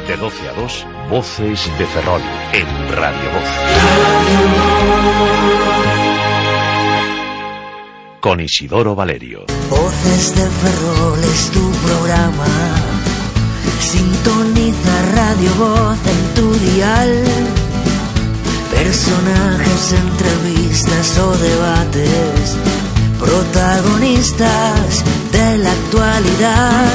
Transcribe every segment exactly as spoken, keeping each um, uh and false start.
De doce a dos, Voces de Ferrol, en Radio Voz. Con Isidoro Valerio. Voces de Ferrol es tu programa. Sintoniza Radio Voz en tu dial. Personajes, entrevistas o debates, protagonistas de la actualidad.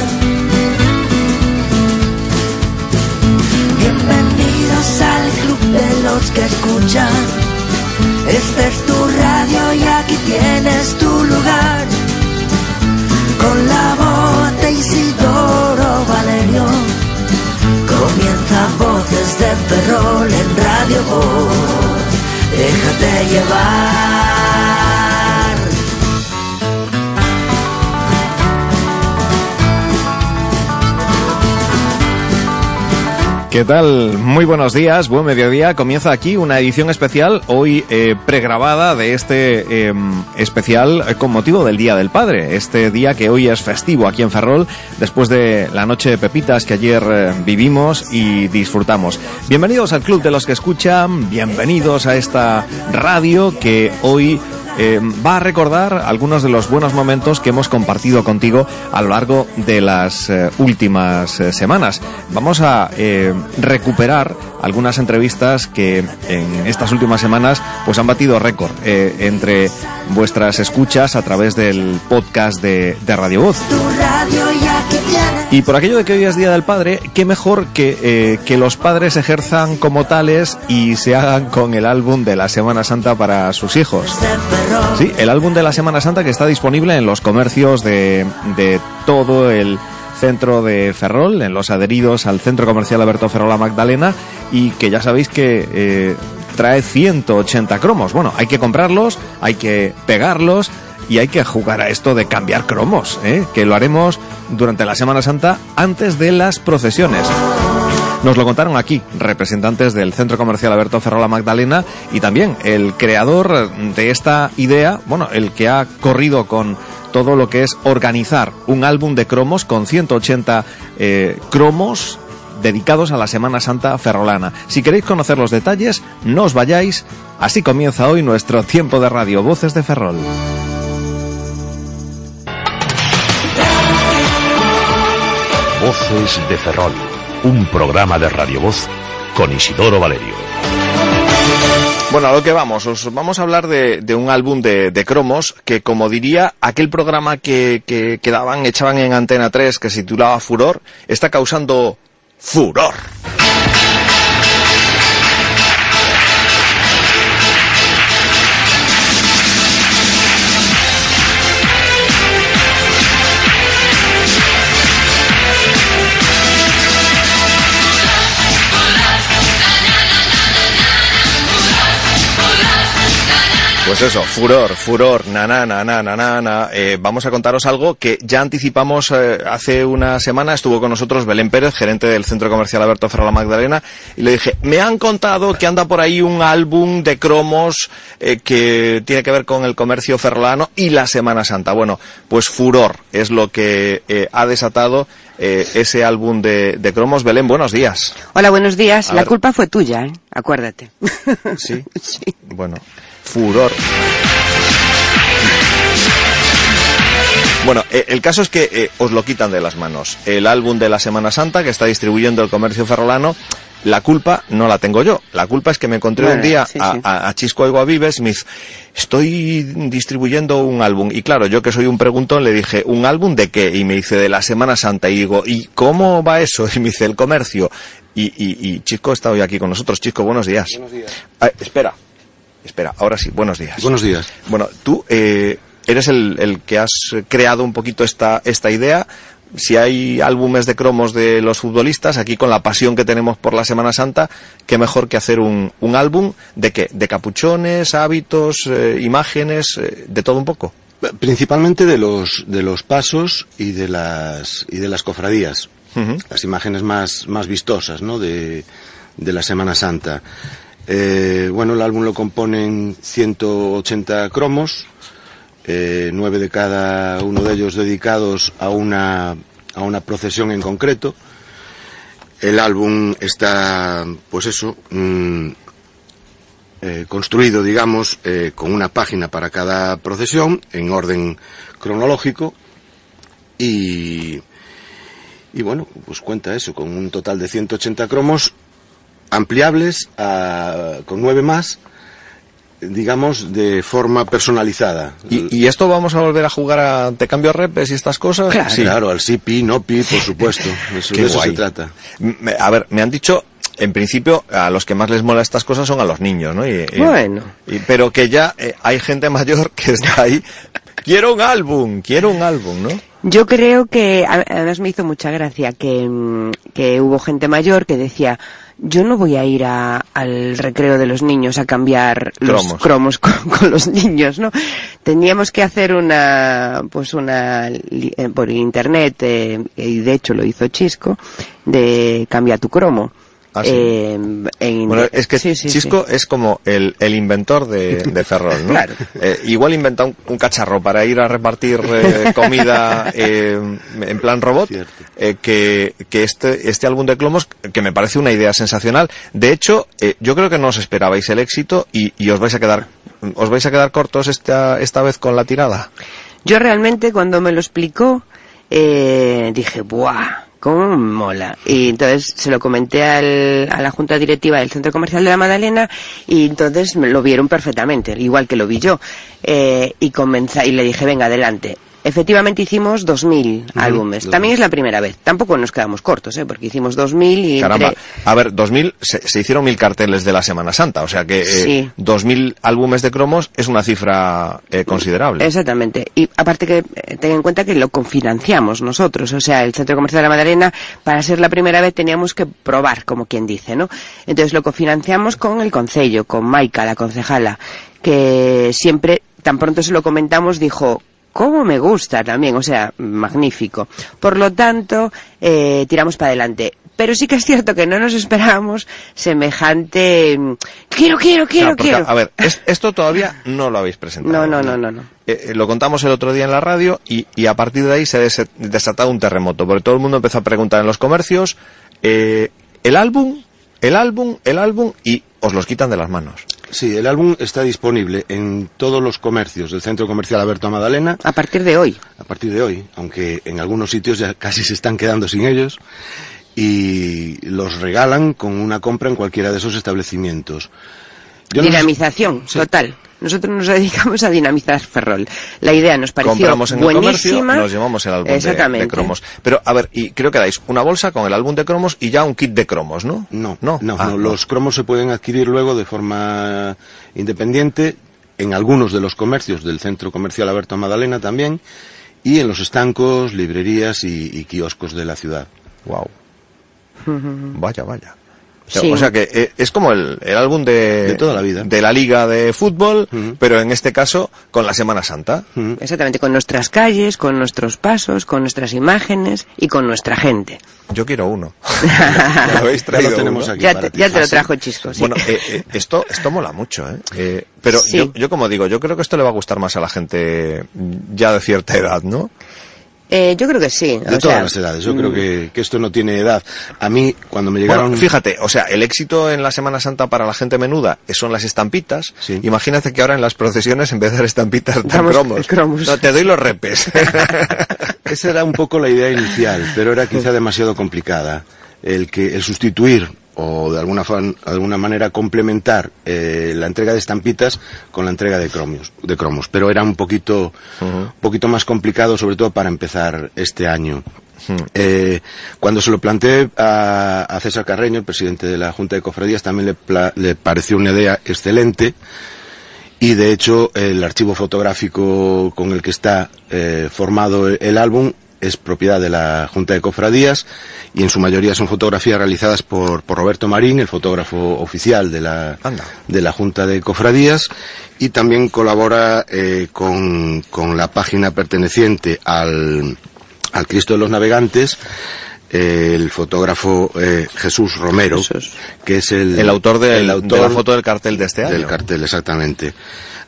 Bienvenidos al club de los que escuchan. Esta es tu radio y aquí tienes tu lugar. Con la voz de Isidoro Valerio comienza Voces de Ferrol en Radio Voz. Déjate llevar. ¿Qué tal? Muy buenos días, buen mediodía. Comienza aquí una edición especial, hoy eh, pregrabada de este eh, especial con motivo del Día del Padre. Este día que hoy es festivo aquí en Ferrol, después de la noche de pepitas que ayer eh, vivimos y disfrutamos. Bienvenidos al Club de los que escuchan, bienvenidos a esta radio que hoy Eh, va a recordar algunos de los buenos momentos que hemos compartido contigo a lo largo de las eh, últimas eh, semanas. Vamos a eh, recuperar algunas entrevistas que en estas últimas semanas pues han batido récord eh, entre vuestras escuchas a través del podcast de, de Radio Voz. Y por aquello de que hoy es Día del Padre, qué mejor que, eh, que los padres ejerzan como tales y se hagan con el álbum de la Semana Santa para sus hijos. Sí, el álbum de la Semana Santa que está disponible en los comercios de, de todo el centro de Ferrol, en los adheridos al Centro Comercial Alberto Ferrol Magdalena, y que ya sabéis que eh, trae ciento ochenta cromos. Bueno, hay que comprarlos, hay que pegarlos y hay que jugar a esto de cambiar cromos, ¿eh? Que lo haremos durante la Semana Santa antes de las procesiones. Nos lo contaron aquí, representantes del Centro Comercial Alberto Ferrol Magdalena, y también el creador de esta idea, bueno, el que ha corrido con todo lo que es organizar un álbum de cromos con ciento ochenta eh, cromos dedicados a la Semana Santa ferrolana. Si queréis conocer los detalles, no os vayáis. Así comienza hoy nuestro tiempo de radio Voces de Ferrol. Voces de Ferrol, un programa de Radio Voz con Isidoro Valerio. Bueno, a lo que vamos, os vamos a hablar de, de un álbum de, de cromos que, como diría aquel programa que, que, que daban, echaban en Antena tres, que se titulaba Furor, está causando furor. Pues eso, furor, furor, na na na na na na, na. Eh, vamos a contaros algo que ya anticipamos eh, hace una semana. Estuvo con nosotros Belén Pérez, gerente del Centro Comercial Alberto Ferrol Magdalena, y le dije, me han contado que anda por ahí un álbum de cromos eh, que tiene que ver con el comercio ferrolano y la Semana Santa. Bueno, pues furor es lo que eh, ha desatado eh, ese álbum de, de cromos. Belén, buenos días. Hola, buenos días. A la ver. culpa fue tuya, ¿eh? Acuérdate. ¿Sí? Sí. Bueno, furor. Bueno, eh, el caso es que eh, os lo quitan de las manos. El álbum de la Semana Santa que está distribuyendo el comercio ferrolano, la culpa no la tengo yo. La culpa es que me encontré bueno, un día sí, a, sí. a, a Chisco Aiguavives, me dice, estoy distribuyendo un álbum. Y claro, yo que soy un preguntón le dije, ¿un álbum de qué? Y me dice, de la Semana Santa. Y digo, ¿y cómo va eso? Y me dice, el comercio. Y, y, y Chisco está hoy aquí con nosotros. Chisco, buenos días. Buenos días. Ah, espera, espera, ahora sí, buenos días. Buenos días. Bueno, tú eh, eres el, el que has creado un poquito esta, esta idea. Si hay álbumes de cromos de los futbolistas, aquí con la pasión que tenemos por la Semana Santa, qué mejor que hacer un, un álbum de qué, de capuchones, hábitos, eh, imágenes, eh, de todo un poco. Principalmente de los de los pasos y de las y de las cofradías, uh-huh. Las imágenes más más vistosas, ¿no? De de la Semana Santa. Eh, bueno, el álbum lo componen ciento ochenta cromos. Eh, nueve de cada uno de ellos dedicados a una a una procesión en concreto. el álbum está, pues eso, mmm, eh, construido, digamos, eh, con una página para cada procesión, en orden cronológico, y, y bueno, pues cuenta eso, con un total de ciento ochenta cromos, ampliables a, con nueve más, digamos, de forma personalizada. ¿Y, y esto vamos a volver a jugar a te cambio repes y estas cosas? Claro, sí. Claro, al sí, pi, no pi, por supuesto. Eso, de eso se trata. Me, a ver, me han dicho, en principio, a los que más les mola estas cosas son a los niños, ¿no? Y, bueno. Y, pero que ya eh, hay gente mayor que está ahí. Quiero un álbum, quiero un álbum, ¿no? Yo creo que, además me hizo mucha gracia, que, que hubo gente mayor que decía, yo no voy a ir a, al recreo de los niños a cambiar los cromos, cromos con, con los niños, ¿no? Teníamos que hacer una, pues una, eh, por internet, eh, y de hecho lo hizo Chisco, de cambia tu cromo. Ah, sí. eh, en, bueno, es que sí, sí, Chisco sí. es como el, el inventor de, de Ferrol, ¿no? Claro. Eh, igual inventa un, un cacharro para ir a repartir eh, comida eh, en plan robot, eh, que, que este, este álbum de cromos, que me parece una idea sensacional. De hecho, eh, yo creo que no os esperabais el éxito y, y os vais a quedar, os vais a quedar cortos esta, esta vez con la tirada. Yo realmente cuando me lo explicó, eh, dije, ¡buah! ¿Cómo mola? Y entonces se lo comenté al, a la junta directiva del Centro Comercial de la Madalena y entonces me lo vieron perfectamente, igual que lo vi yo. Eh, y, comenza, y le dije, venga, adelante. Efectivamente hicimos dos mil uh-huh, álbumes. También es la primera vez. Tampoco nos quedamos cortos, ¿eh? Porque hicimos dos mil y... Caramba. Entre... A ver, dos mil, se, se hicieron mil carteles de la Semana Santa, o sea que eh, sí. dos mil álbumes de cromos es una cifra eh, considerable. Exactamente. Y aparte que eh, ten en cuenta que lo confinanciamos nosotros, o sea, el Centro Comercial de la Madalena, para ser la primera vez teníamos que probar, como quien dice, ¿no? Entonces lo cofinanciamos con el concello, con Maica, la concejala, que siempre, tan pronto se lo comentamos, dijo... ¿Cómo me gusta también? O sea, magnífico. Por lo tanto, eh, tiramos para adelante. Pero sí que es cierto que no nos esperábamos semejante... Quiero, quiero, quiero, no, porque, quiero. A ver, es, esto todavía no lo habéis presentado. No, no, no, no. no. Eh, lo contamos el otro día en la radio y, y a partir de ahí se ha desatado un terremoto. Porque todo el mundo empezó a preguntar en los comercios, eh, ¿el álbum? ¿El álbum? ¿El álbum? Y os los quitan de las manos. Sí, el álbum está disponible en todos los comercios del Centro Comercial Alberto Madalena. A partir de hoy. A partir de hoy, aunque en algunos sitios ya casi se están quedando sin ellos. Y los regalan con una compra en cualquiera de esos establecimientos. Yo Dinamización, no sé... total. Nosotros nos dedicamos a dinamizar Ferrol. La idea nos pareció Compramos en buenísima. El comercio, nos llevamos el álbum de, de cromos. Pero, a ver, y creo que dais una bolsa con el álbum de cromos y ya un kit de cromos, ¿no? No, no, no, ah, no. Los cromos se pueden adquirir luego de forma independiente en algunos de los comercios del Centro Comercial Alberto Madalena también y en los estancos, librerías y, y kioscos de la ciudad. Wow. Vaya, vaya. Sí. O sea que eh, es como el, el álbum de, de toda la vida, de la Liga de Fútbol, uh-huh. pero en este caso con la Semana Santa. Uh-huh. Exactamente, con nuestras calles, con nuestros pasos, con nuestras imágenes y con nuestra gente. Yo quiero uno. ¿Lo habéis traído? Ya lo tenemos uno? aquí ya para te, ti. ya te lo ah, trajo sí. Chisco. Sí. Bueno, eh, eh, esto esto mola mucho, ¿eh? eh pero sí. yo, yo como digo, yo creo que esto le va a gustar más a la gente ya de cierta edad, ¿no? Eh, yo creo que sí. De o todas sea, las edades. Yo mm. creo que, que esto no tiene edad. A mí, cuando me llegaron... Bueno, fíjate, o sea, el éxito en la Semana Santa para la gente menuda son las estampitas. Sí. Imagínate que ahora en las procesiones, en vez de dar estampitas, dan Damos cromos. cromos. No, te doy los repes. Esa era un poco la idea inicial, pero era quizá demasiado complicada. El que el sustituir o de alguna, fan, alguna manera complementar eh, la entrega de estampitas con la entrega de cromos, de cromos. Pero era un poquito, uh-huh. poquito más complicado, sobre todo para empezar este año. Uh-huh. Eh, cuando se lo planteé a, a César Carreño, el presidente de la Junta de Cofradías, también le, pla, le pareció una idea excelente. Y de hecho, el archivo fotográfico con el que está eh, formado el, el álbum es propiedad de la Junta de Cofradías y en su mayoría son fotografías realizadas por, por Roberto Marín, el fotógrafo oficial de la, de la Junta de Cofradías, y también colabora eh, con, con la página perteneciente al, al Cristo de los Navegantes, eh, el fotógrafo eh, Jesús Romero, Jesús. que es el, el, autor del, el autor de la foto del cartel de este año. Del cartel, exactamente.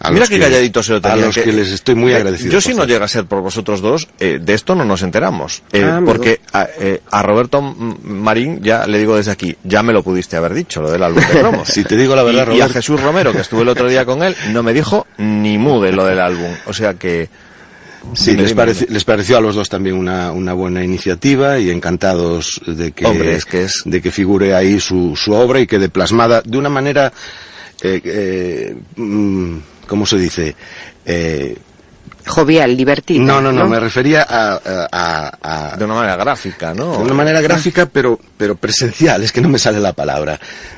A Mira los qué que- calladito se lo tenían. A los que, les estoy muy agradecido. Yo si por no cierto. llega a ser por vosotros dos, eh, de esto no nos enteramos. Eh, Ah, amigo. porque a, eh, a Roberto M- Marín, ya le digo desde aquí, ya me lo pudiste haber dicho, lo del álbum de cromos. Si te digo la verdad, y, y a Roberto. Jesús Romero, que estuve el otro día con él, no me dijo ni mu de lo del álbum. O sea que... Sí, Dime, les, dime, pareci- dime. les pareció a los dos también una, una buena iniciativa y encantados de que, Hombre, es que es- de que figure ahí su, su obra y quede plasmada de una manera, eh, eh, mm, ¿cómo se dice? Eh, Jovial, divertido. no, no, no, me refería a, a, a- a- De una manera gráfica, ¿no? de una manera gráfica, pero, pero presencial, es que no me sale la palabra.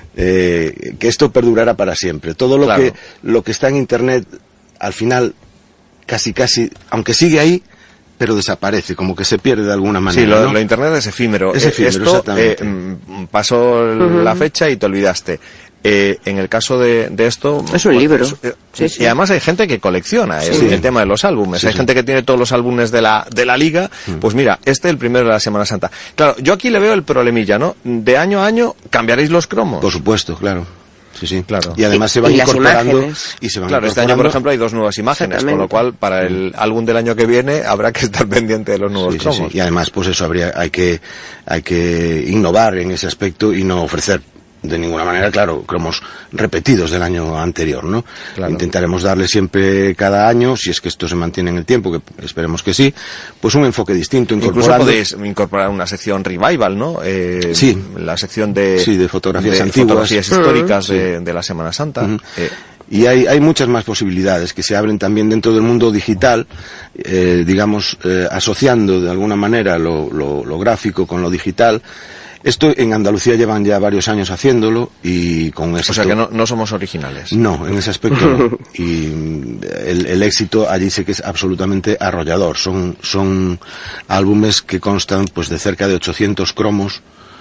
Eh, que esto perdurara para siempre. Todo lo Claro. que, lo que está en Internet, al final, casi casi, aunque sigue ahí, pero desaparece, como que se pierde de alguna manera. Sí, lo, ¿no? lo internet es efímero. Es Eh, efímero, Esto exactamente. eh, mm, pasó la fecha y te olvidaste. Eh, en el caso de, de esto... Es un pues, libro. eh, Sí, sí. Y además hay gente que colecciona el, Sí. el tema de los álbumes. Sí, hay sí. gente que tiene todos los álbumes de la, de la liga. Pues mira, este es el primero de la Semana Santa. Claro, yo aquí le veo el problemilla, ¿no? De año a año cambiaréis los cromos. Por supuesto, claro. Sí, sí. Claro. Y además Y- se van y las incorporando imágenes. y se van Claro, este año, por incorporando. ejemplo, hay dos nuevas imágenes, con lo Exactamente. cual, para el álbum del año que viene, habrá que estar pendiente de los nuevos Sí, sí, cromos. sí. Y además, pues eso habría, hay que, hay que innovar en ese aspecto y no ofrecer de ninguna manera, claro, cromos repetidos del año anterior, ¿no? Claro. Intentaremos darle siempre cada año, si es que esto se mantiene en el tiempo, que esperemos que sí, pues un enfoque distinto, Incluso incorporando... podéis incorporar una sección revival, ¿no? Eh, Sí. La sección de, Sí, de fotografías de antiguas. fotografías históricas Mm. de, de la Semana Santa. Ujú. Eh, Y hay, hay muchas más posibilidades que se abren también dentro del mundo digital, eh, digamos, eh, asociando de alguna manera lo, lo, lo gráfico con lo digital. Esto en Andalucía llevan ya varios años haciéndolo y con o éxito. sea que no, no somos originales. No, en ese aspecto no. Y mm, el, el éxito allí sé que es absolutamente arrollador. Son, son álbumes que constan pues de cerca de ochocientos cromos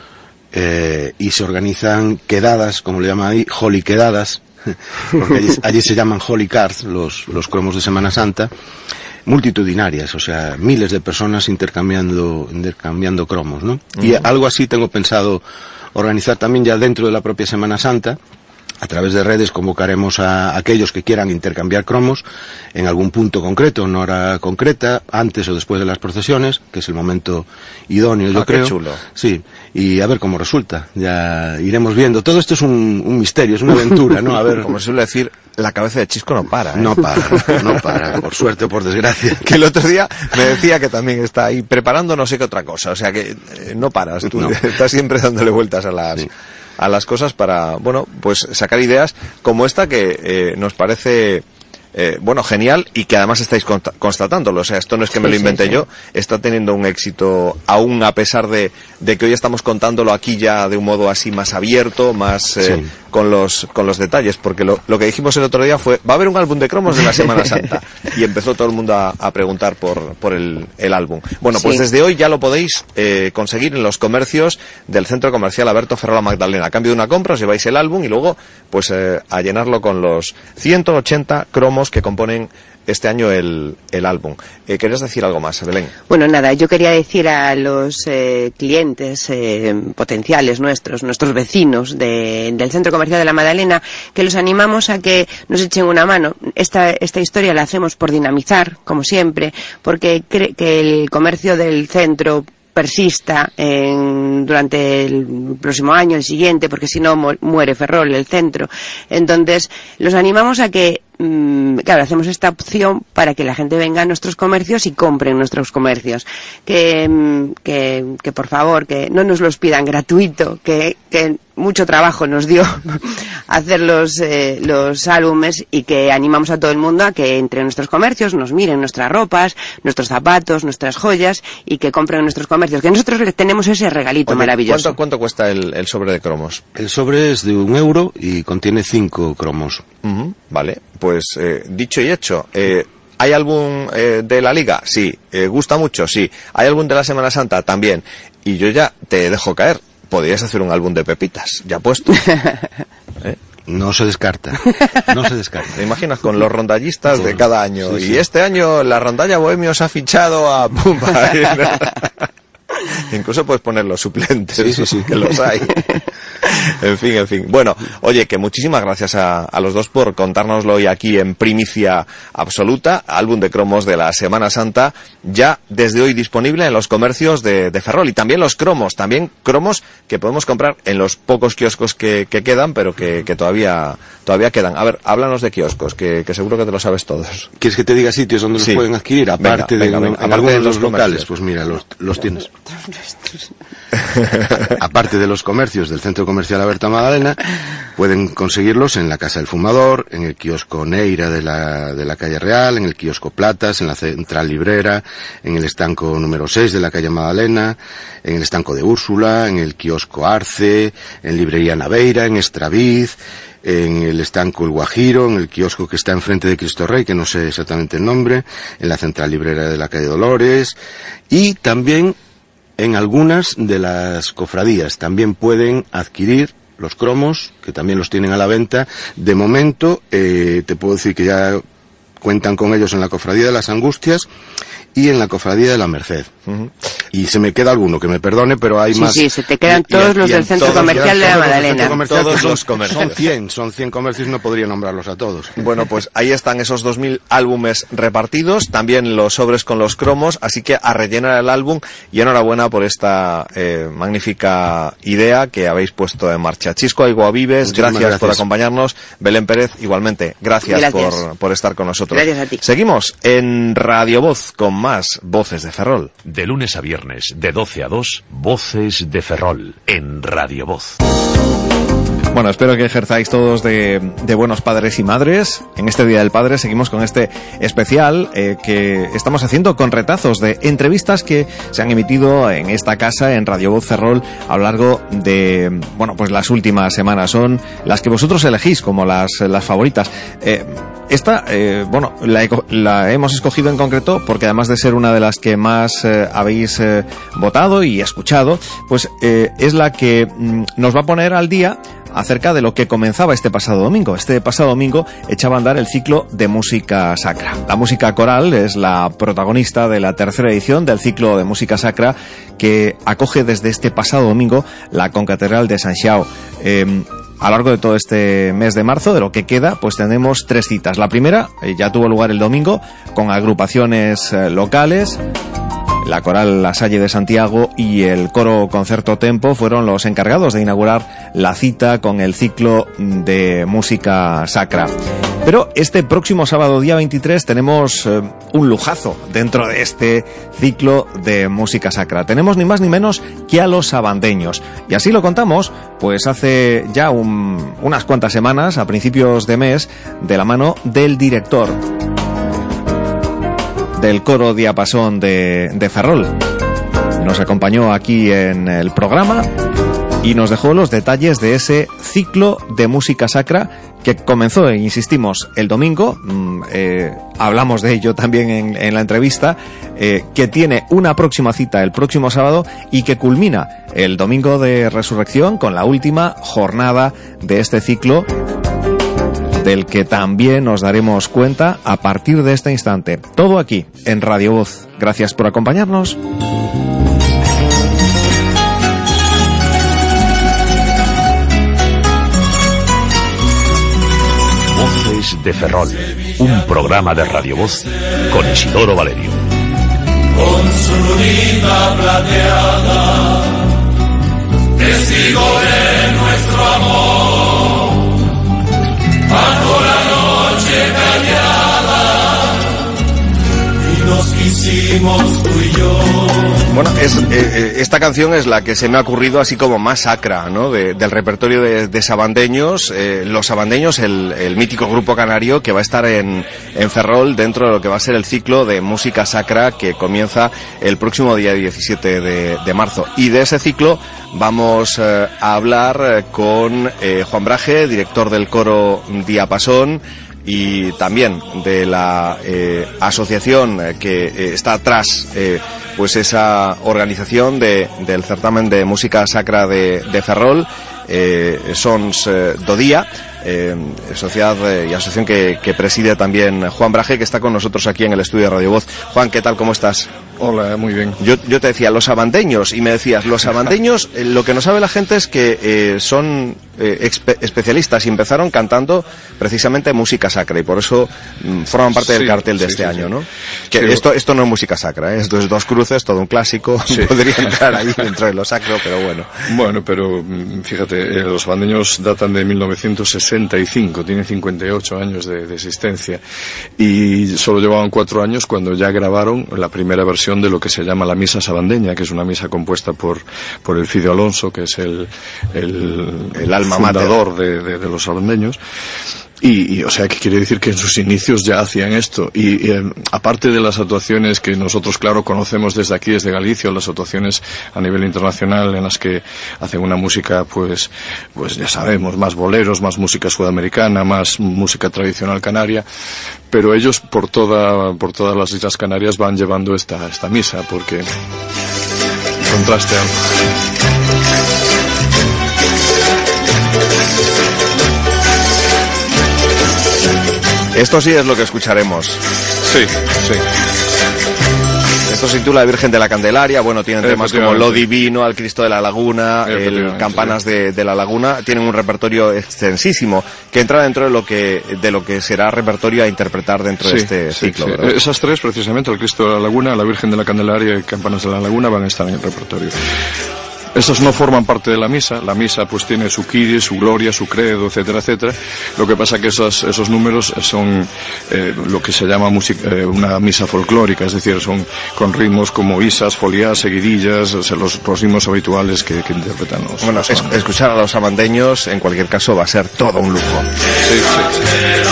eh, y se organizan quedadas, como le llaman ahí, holy quedadas, porque allí, allí se llaman holy cards, los, los cromos de Semana Santa, multitudinarias, o sea, miles de personas intercambiando, intercambiando cromos, ¿no? Y algo así tengo pensado organizar también ya dentro de la propia Semana Santa. A través de redes convocaremos a aquellos que quieran intercambiar cromos en algún punto concreto, una hora concreta, antes o después de las procesiones, que es el momento idóneo, yo Ah, qué creo. chulo. Sí, y a ver cómo resulta. Ya iremos viendo. Todo esto es un, un misterio, es una aventura, ¿no? A ver. Como se suele decir, la cabeza de Chisco no para. ¿eh? No para, no para, por suerte o por desgracia. Que el otro día me decía que también está ahí preparando no sé qué otra cosa. O sea que eh, no paras. Tú No. estás siempre dándole vueltas a las... Sí. a las cosas para, bueno, pues sacar ideas como esta que eh, nos parece, eh, bueno, genial y que además estáis consta- constatándolo. O sea, esto no es que me Sí, lo sí, inventé sí. yo, está teniendo un éxito aún a pesar de, de que hoy estamos contándolo aquí ya de un modo así más abierto, más eh, Sí. con los con los detalles, porque lo, lo que dijimos el otro día fue, va a haber un álbum de cromos de la Semana Santa. Y empezó todo el mundo a, a preguntar por, por el, el álbum. Bueno, pues Sí. desde hoy ya lo podéis eh, conseguir en los comercios del Centro Comercial Alberto Ferrola Magdalena. A cambio de una compra os lleváis el álbum y luego pues eh, a llenarlo con los ciento ochenta cromos que componen este año el, el álbum. Eh, ¿Querías decir algo más, Belén? Bueno, nada, yo quería decir a los eh, clientes eh, potenciales nuestros, nuestros vecinos de- del Centro Comercial de la Magdalena, que los animamos a que nos echen una mano. Esta, esta historia la hacemos por dinamizar, como siempre, porque cre- que el comercio del centro persista en, durante el próximo año, el siguiente, porque si no mu- muere Ferrol, el centro. Entonces, los animamos a que, mm, claro, hacemos esta opción para que la gente venga a nuestros comercios y compre en nuestros comercios. Que, mm, que, que por favor, que no nos los pidan gratuito, que, que mucho trabajo nos dio hacer los, eh, los álbumes y que animamos a todo el mundo a que entre en nuestros comercios, nos miren nuestras ropas, nuestros zapatos, nuestras joyas y que compren en nuestros comercios. Que nosotros les tenemos ese regalito Oye, maravilloso. ¿Cuánto, cuánto cuesta el, el sobre de cromos? El sobre es de un euro y contiene cinco cromos. Ujú, vale, pues eh, dicho y hecho. Eh, ¿Hay álbum eh, de la Liga? Sí. Eh, ¿Gusta mucho? Sí. ¿Hay álbum de la Semana Santa? También. Y yo ya te dejo caer. Podrías hacer un álbum de pepitas, ya puesto. ¿Eh? No se descarta, no se descarta. ¿Te imaginas con los rondallistas de cada año? Sí, Y sí. este año la rondalla Bohemios ha fichado a Pumba. Incluso puedes poner los suplentes, Sí, sí, sí. que los hay. En fin, en fin. Bueno, oye, que muchísimas gracias a, a los dos por contárnoslo hoy aquí en primicia absoluta. Álbum de cromos de la Semana Santa, ya desde hoy disponible en los comercios de, de Ferrol. Y también los cromos, también cromos que podemos comprar en los pocos kioscos que, que quedan, pero que, que todavía todavía quedan. A ver, háblanos de kioscos, que, que seguro que te lo sabes todos. ¿Quieres que te diga sitios donde Sí. los pueden adquirir? Aparte Venga, venga, de, venga. en Aparte algunos de de los los locales, comercios. pues mira, los, los tienes. Aparte de los comercios del Centro Comercial Aberta Magdalena, pueden conseguirlos en la Casa del Fumador, en el kiosco Neira de la, de la calle Real, en el kiosco Platas, en la Central Librera, en el estanco número seis de la calle Magdalena, en el estanco de Úrsula, en el kiosco Arce, en Librería Naveira, en Estraviz, en el estanco El Guajiro, en el kiosco que está enfrente de Cristo Rey, que no sé exactamente el nombre, en la Central Librera de la calle Dolores, y también en algunas de las cofradías también pueden adquirir los cromos, que también los tienen a la venta. De momento, eh, te puedo decir que ya cuentan con ellos en la Cofradía de las Angustias y en la Cofradía de la Merced. Uh-huh. Y se me queda alguno, que me perdone, pero hay sí, más. Sí, se te quedan y, todos y, los y del Centro Comercial de la Magdalena. Todos son, los comercios. Son cien, son cien comercios, no podría nombrarlos a todos. Bueno, pues ahí están esos dos mil álbumes repartidos, también los sobres con los cromos, así que a rellenar el álbum, y enhorabuena por esta eh, magnífica idea que habéis puesto en marcha. Chisco Aiguavives, gracias, gracias por acompañarnos. Belén Pérez, igualmente, gracias, gracias. Por, por estar con nosotros. Gracias a ti. Seguimos en Radio Voz con más Voces de Ferrol. De lunes a viernes, de doce a dos, Voces de Ferrol, en Radio Voz. Bueno, espero que ejerzáis todos de, de buenos padres y madres. En este Día del Padre seguimos con este especial eh, que estamos haciendo con retazos de entrevistas que se han emitido en esta casa, en Radio Voz Ferrol, a lo largo de, bueno, pues las últimas semanas. Son las que vosotros elegís como las, las favoritas. Eh, esta, eh, bueno, la, la hemos escogido en concreto porque además de ser una de las que más eh, habéis eh, votado y escuchado, pues eh, es la que mm, nos va a poner al día acerca de lo que comenzaba este pasado domingo. Este pasado domingo echaba a andar el ciclo de música sacra. La música coral es la protagonista de la tercera edición del ciclo de música sacra que acoge desde este pasado domingo la Concatedral de San Xiao. Eh, A lo largo de todo este mes de marzo, de lo que queda, pues tenemos tres citas. La primera eh, ya tuvo lugar el domingo con agrupaciones eh, locales. La Coral La Salle de Santiago y el Coro Concerto Tempo fueron los encargados de inaugurar la cita con el ciclo de música sacra. Pero este próximo sábado, día veintitrés, tenemos eh, un lujazo dentro de este ciclo de música sacra. Tenemos ni más ni menos que a los sabandeños. Y así lo contamos, pues hace ya un, unas cuantas semanas, a principios de mes, de la mano del director del Coro Diapasón de, de Ferrol. Nos acompañó aquí en el programa y nos dejó los detalles de ese ciclo de música sacra que comenzó, insistimos, el domingo. Eh, hablamos de ello también en, en la entrevista, eh, que tiene una próxima cita el próximo sábado y que culmina el domingo de Resurrección con la última jornada de este ciclo, del que también nos daremos cuenta a partir de este instante. Todo aquí, en Radio Voz. Gracias por acompañarnos. Voces de Ferrol, un programa de Radio Voz con Isidoro Valerio. Con su lunita plateada, testigo de nuestro amor. Bajo la noche callada y nos quisimos tú y yo. Bueno, es, eh, esta canción es la que se me ha ocurrido así como más sacra, ¿no? De, del repertorio de, de Sabandeños. Eh, los Sabandeños, el, el mítico grupo canario que va a estar en, en Ferrol dentro de lo que va a ser el ciclo de música sacra que comienza el próximo día diecisiete de, de marzo. Y de ese ciclo vamos eh, a hablar con eh, Juan Braje, director del Coro Diapasón, y también de la eh, asociación que eh, está atrás, eh, pues esa organización de, del certamen de música sacra de, de Ferrol, eh, Sons eh, do Día, eh, sociedad eh, y asociación que, que preside también Juan Braje, que está con nosotros aquí en el estudio de Radio Voz. Juan, ¿qué tal? ¿Cómo estás? Hola, muy bien. Yo, yo te decía, los sabandeños, y me decías, los sabandeños, eh, lo que no sabe la gente es que eh, son eh, expe- especialistas y empezaron cantando precisamente música sacra, y por eso mm, forman parte sí, del cartel de sí, este sí, año, sí. ¿no? Que sí, esto, esto no es música sacra, ¿eh? Esto es Dos Cruces, todo un clásico, sí. Podría entrar ahí dentro de lo sacro, pero bueno. Bueno, pero fíjate, eh, los sabandeños datan de mil novecientos sesenta y cinco, tienen cincuenta y ocho años de, de existencia, y solo llevaban cuatro años cuando ya grabaron la primera versión de lo que se llama la misa sabandeña, que es una misa compuesta por, por el Fidio Alonso, que es el, el, el alma fundador de, de, de los sabandeños. Y, y, o sea, que quiere decir que en sus inicios ya hacían esto. Y, y eh, aparte de las actuaciones que nosotros, claro, conocemos desde aquí, desde Galicia, las actuaciones a nivel internacional en las que hacen una música, pues, pues ya sabemos, más boleros, más música sudamericana, más música tradicional canaria. Pero ellos por toda, por todas las Islas Canarias van llevando esta, esta misa, porque contraste algo. Esto sí es lo que escucharemos. Sí, sí. Esto se titula Virgen de la Candelaria. Bueno, tienen temas como Lo Divino, Al Cristo de la Laguna, el Campanas sí. de, de la Laguna. Tienen un repertorio extensísimo que entra dentro de lo que de lo que será repertorio a interpretar dentro sí, de este sí, ciclo. Sí. Esas tres, precisamente, Al Cristo de la Laguna, la Virgen de la Candelaria y Campanas de la Laguna, van a estar en el repertorio. Esas no forman parte de la misa. La misa pues tiene su Kyrie, su Gloria, su Credo, etcétera, etcétera. Lo que pasa que esos, esos números son eh, lo que se llama music, eh, una misa folclórica, es decir, son con ritmos como isas, foliás, seguidillas, o sea, los, los ritmos habituales que, que interpretan los... Bueno, los es, escuchar a los sabandeños, en cualquier caso, va a ser todo un lujo. Sí, sí, sí.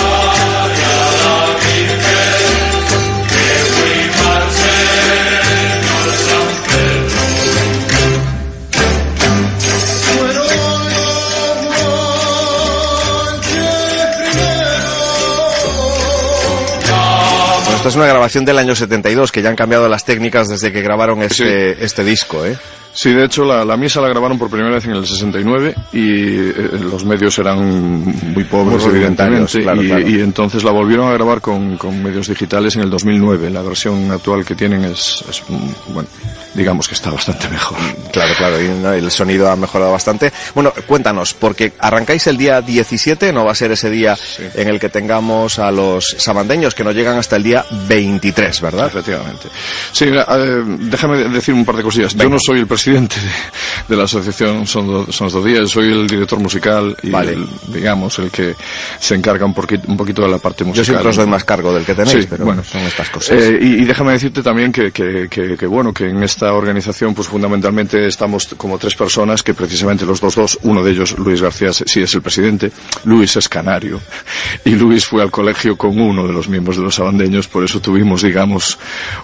Esto es una grabación del año setenta y dos, que ya han cambiado las técnicas desde que grabaron este, sí. este disco, ¿eh? Sí, de hecho, la, la misa la grabaron por primera vez en el sesenta y nueve y eh, los medios eran muy pobres, muy evidentemente, claro, y, claro. y entonces la volvieron a grabar con, con medios digitales en el dos mil nueve. La versión actual que tienen es, es bueno, digamos que está bastante mejor. Claro, claro, y ¿no? el sonido ha mejorado bastante. Bueno, cuéntanos, porque arrancáis el día diecisiete, no va a ser ese día sí. en el que tengamos a los sabandeños, que no llegan hasta el día veintitrés, ¿verdad? Efectivamente. Sí, eh, déjame decir un par de cosillas. Venga. Yo no soy el presidente de, de la asociación Son, do, Son dos días, soy el director musical y vale. el, digamos el que se encarga un, poquito, un poquito de la parte musical. Yo siempre os doy más cargo del que tenéis, sí, pero bueno, son estas cosas. Eh, y, y déjame decirte también que, que, que, que bueno, que en esta organización pues fundamentalmente estamos como tres personas, que precisamente los dos dos, uno de ellos, Luis García, sí es el presidente. Luis es canario y Luis fue al colegio con uno de los miembros de los sabandeños, por eso tuvimos, digamos,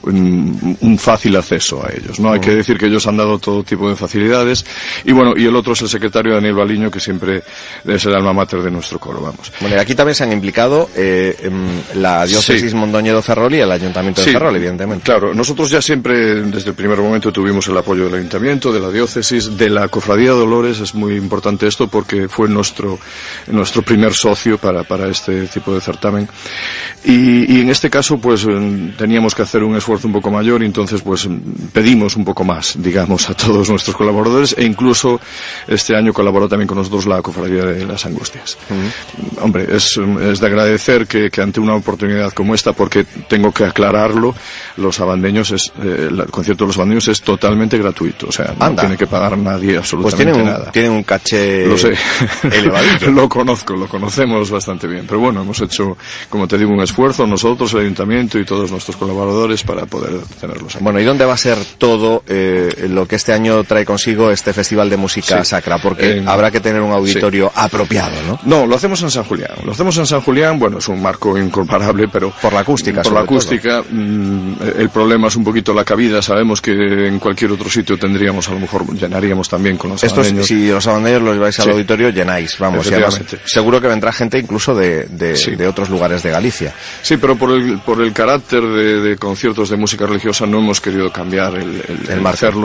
un, un fácil acceso a ellos, ¿no? Uh-huh. Hay que decir que ellos han dado todo tipo de facilidades, y bueno, y el otro es el secretario Daniel Baliño, que siempre es el alma mater de nuestro coro, vamos. Bueno, y aquí también se han implicado eh, en la diócesis sí. Mondoñedo-Ferrol y el ayuntamiento de sí, Ferrol, evidentemente. Claro, nosotros ya siempre, desde el primer momento, tuvimos el apoyo del ayuntamiento, de la diócesis, de la Cofradía de Dolores. Es muy importante esto porque fue nuestro nuestro primer socio para, para este tipo de certamen, y, y en este caso pues teníamos que hacer un esfuerzo un poco mayor, y entonces pues pedimos un poco más, digamos, a todos nuestros colaboradores, e incluso este año colaboró también con nosotros la Cofradía de las Angustias. Uh-huh. Hombre, es, es de agradecer que, que ante una oportunidad como esta, porque tengo que aclararlo, los sabandeños es, eh, el concierto de los sabandeños es totalmente gratuito, o sea, no Anda. tiene que pagar nadie absolutamente pues tiene un, nada. Tienen un caché lo sé. elevadito. Lo conozco, lo conocemos bastante bien, pero bueno, hemos hecho, como te digo, un esfuerzo nosotros, el ayuntamiento y todos nuestros colaboradores para poder tenerlos aquí. Bueno, ¿y dónde va a ser todo eh, lo que este año trae consigo este Festival de Música sí. Sacra? Porque eh, habrá que tener un auditorio sí. apropiado, ¿no? No, lo hacemos en San Julián. Lo hacemos en San Julián, bueno, es un marco incomparable, pero... Por la acústica, Por la acústica, mmm, el problema es un poquito la cabida. Sabemos que en cualquier otro sitio tendríamos, a lo mejor llenaríamos también con los sabandeños. Si los sabandeños los lleváis al sí. auditorio, llenáis, vamos. Y además, seguro que vendrá gente incluso de, de, sí. de otros lugares de Galicia. Sí, pero por el, por el carácter de, de conciertos de música religiosa no hemos querido cambiar el, el, el, el hacerlos en,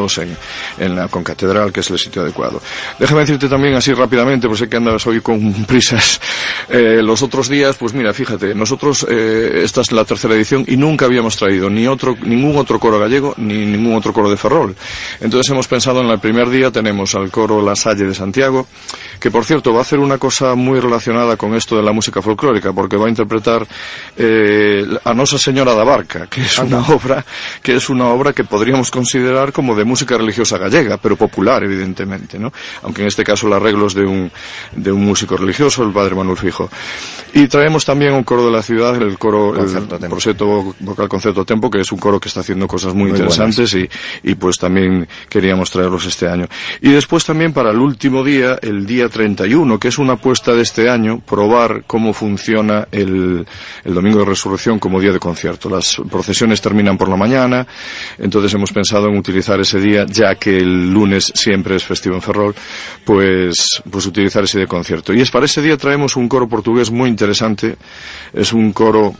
en la concatedral, que es el sitio adecuado. Déjame decirte también así rápidamente, pues sé que andas hoy con prisas, eh, los otros días, pues mira, fíjate, nosotros, eh, esta es la tercera edición y nunca habíamos traído ni otro, ningún otro coro gallego, ni ningún otro coro de Ferrol. Entonces hemos pensado en el primer día, tenemos al coro La Salle de Santiago, que por cierto va a hacer una cosa muy relacionada con esto de la música folclórica, porque va a interpretar eh, a Nosa Señora da Barca, que es una obra que es una obra que podríamos considerar como de música religiosa gallega, pero popular evidentemente, ¿no? Aunque en este caso el arreglo es de un de un músico religioso, el padre Manuel Fijo. Y traemos también un coro de la ciudad, el coro Concerto el Proxecto Vocal Concerto Tempo, que es un coro que está haciendo cosas muy, muy interesantes y, y pues también queríamos traerlos este año. Y después también para el último día, el día treinta y uno, que es una apuesta de este año, probar cómo funciona el, el Domingo de Resurrección como día de concierto. Las procesiones terminan por la mañana, entonces hemos pensado en utilizar ese día, ya que el lunes siempre es festivo en Ferrol, pues, pues utilizar ese día de concierto. Y es para ese día traemos un coro portugués muy interesante, es un coro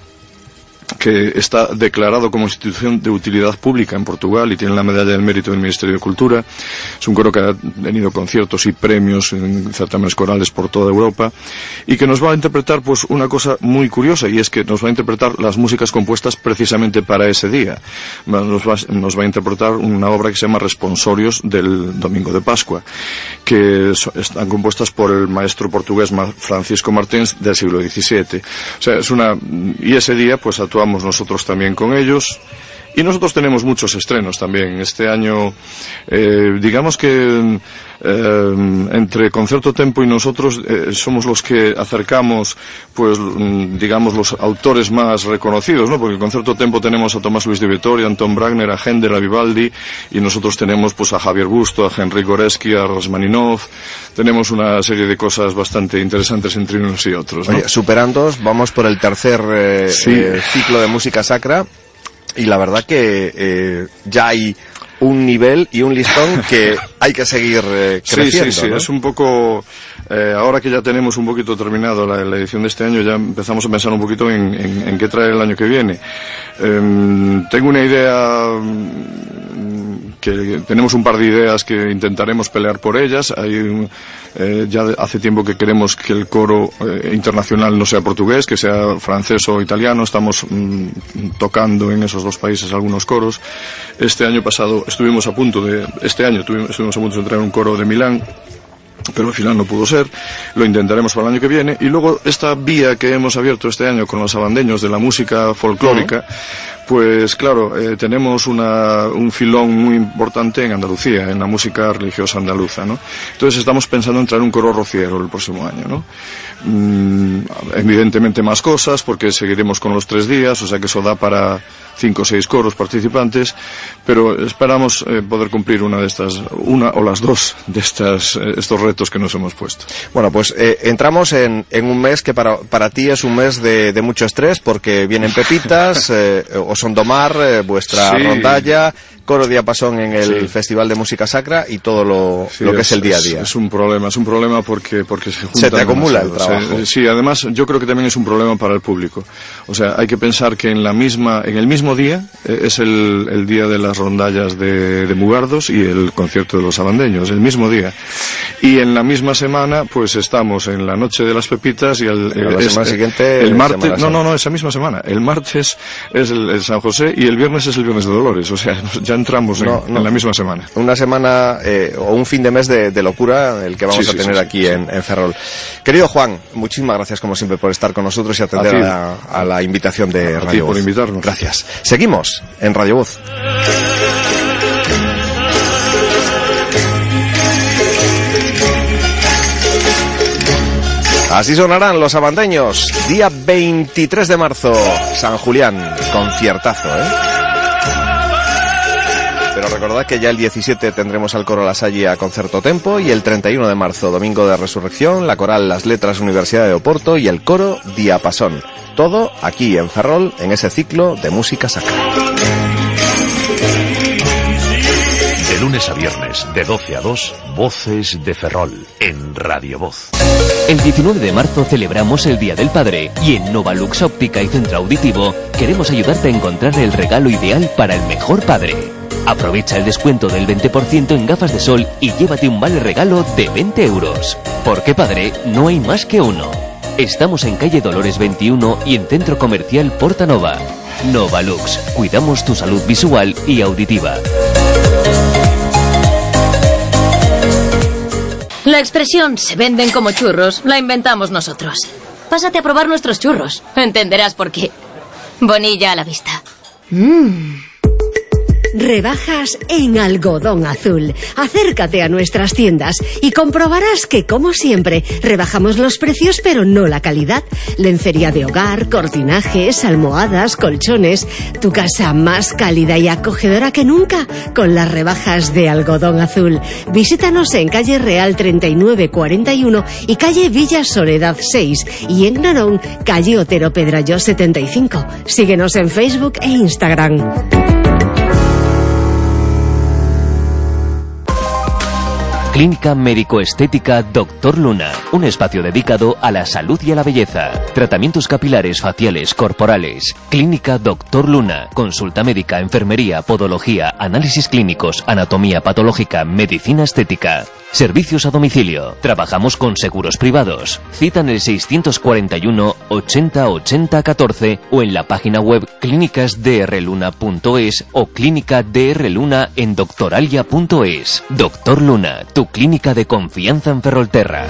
que está declarado como institución de utilidad pública en Portugal y tiene la medalla del mérito del Ministerio de Cultura. Es un coro que ha tenido conciertos y premios en certámenes corales por toda Europa y que nos va a interpretar pues una cosa muy curiosa, y es que nos va a interpretar las músicas compuestas precisamente para ese día. Nos va, nos va a interpretar una obra que se llama Responsorios del Domingo de Pascua, que so, están compuestas por el maestro portugués Francisco Martins del siglo diecisiete. O sea, es una, y ese día pues actuamos nosotros también con ellos. Y nosotros tenemos muchos estrenos también. Este año, eh, digamos que eh, entre Concerto Tempo y nosotros eh, somos los que acercamos, pues, digamos, los autores más reconocidos, ¿no? Porque en Concerto Tempo tenemos a Tomás Luis de Vittoria, a Anton Bruckner, a Händel, a Vivaldi, y nosotros tenemos, pues, a Javier Busto, a Henryk Goreski, a Rachmaninoff. Tenemos una serie de cosas bastante interesantes entre unos y otros, ¿no? Oye, superándoos, vamos por el tercer eh, sí. eh, ciclo de música sacra. Y la verdad que eh, ya hay un nivel y un listón que hay que seguir eh, creciendo. Sí, sí, sí, ¿no? Es un poco... Eh, ahora que ya tenemos un poquito terminado la, la edición de este año, ya empezamos a pensar un poquito en, en, en qué traer el año que viene. Eh, tengo una idea... que tenemos un par de ideas que intentaremos pelear por ellas. Hay un, eh, ya hace tiempo que queremos que el coro eh, internacional no sea portugués, que sea francés o italiano. Estamos mm, tocando en esos dos países algunos coros. Este año pasado estuvimos a punto de, este año tuvimos, estuvimos a punto de traer un coro de Milán, pero al final no pudo ser. Lo intentaremos para el año que viene. Y luego esta vía que hemos abierto este año con los abandeños de la música folclórica, uh-huh. pues claro, eh, tenemos una, un filón muy importante en Andalucía, en la música religiosa andaluza, ¿no? Entonces estamos pensando en traer un coro rociero el próximo año, ¿no? Mm, evidentemente más cosas, porque seguiremos con los tres días, o sea que eso da para cinco o seis coros participantes, pero esperamos eh, poder cumplir una de estas, una o las dos de estas, eh, estos retos que nos hemos puesto. Bueno, pues eh, entramos en, en un mes que para, para ti es un mes de, de mucho estrés, porque vienen Pepitas, eh, o Sondomar, eh, vuestra sí. rondalla, coro diapasón en el sí. Festival de Música Sacra y todo lo, sí, lo que es, es el día a día. Es, es un problema, es un problema porque, porque se junta. Se te acumula el trabajo. Se, sí, además yo creo que también es un problema para el público. O sea, hay que pensar que en la misma, en el mismo día eh, es el, el día de las rondallas de, de Mugardos y el concierto de los abandeños, el mismo día. Y en la misma semana, pues estamos en la noche de las Pepitas y el, el, la es, semana siguiente, el martes, no, no, no, esa misma semana. El martes es el, el San José y el viernes es el Viernes de Dolores. O sea, ya entramos no, en, no, en la misma semana. Una semana eh, o un fin de mes de, de locura el que vamos sí, a tener sí, sí, aquí sí. En, en Ferrol. Querido Juan, muchísimas gracias como siempre por estar con nosotros y atender a, a, a la invitación de a Radio ti Voz. Por invitarnos. Gracias. Seguimos en Radio Voz. Así sonarán los abandeños, día veintitrés de marzo, San Julián, conciertazo, ¿eh? Pero recordad que ya el diecisiete tendremos al coro La Salle a Concerto Tempo y el treinta y uno de marzo, Domingo de Resurrección, la coral Las Letras Universidad de Oporto y el coro Diapasón. Todo aquí en Ferrol, en ese ciclo de música sacra. De lunes a viernes, de doce a dos, Voces de Ferrol, en Radio Voz. El diecinueve de marzo celebramos el Día del Padre y en Novalux Óptica y Centro Auditivo queremos ayudarte a encontrar el regalo ideal para el mejor padre. Aprovecha el descuento del veinte por ciento en gafas de sol y llévate un vale regalo de veinte euros. Porque padre, no hay más que uno. Estamos en calle Dolores veintiuno y en Centro Comercial Portanova. Novalux, cuidamos tu salud visual y auditiva. La expresión "se venden como churros" la inventamos nosotros. Pásate a probar nuestros churros. Entenderás por qué. Bonilla a la vista. Mmm. Rebajas en Algodón Azul. Acércate a nuestras tiendas y comprobarás que, como siempre, rebajamos los precios pero no la calidad. Lencería de hogar, cortinajes, almohadas, colchones. Tu casa más cálida y acogedora que nunca con las rebajas de Algodón Azul. Visítanos en calle Real treinta y nueve cuarenta y uno y calle Villa Soledad seis y en Narón, calle Otero Pedralló setenta y cinco. Síguenos en Facebook e Instagram. Clínica Médico-Estética Doctor Luna, un espacio dedicado a la salud y a la belleza. Tratamientos capilares, faciales, corporales. Clínica Doctor Luna, consulta médica, enfermería, podología, análisis clínicos, anatomía patológica, medicina estética. Servicios a domicilio. Trabajamos con seguros privados. Cita en el seiscientos cuarenta y uno ochenta ochenta catorce o en la página web clínicas d r luna punto es o clínica d r luna en doctoralia punto es. Doctor Luna, tu clínica de confianza en Ferrolterra.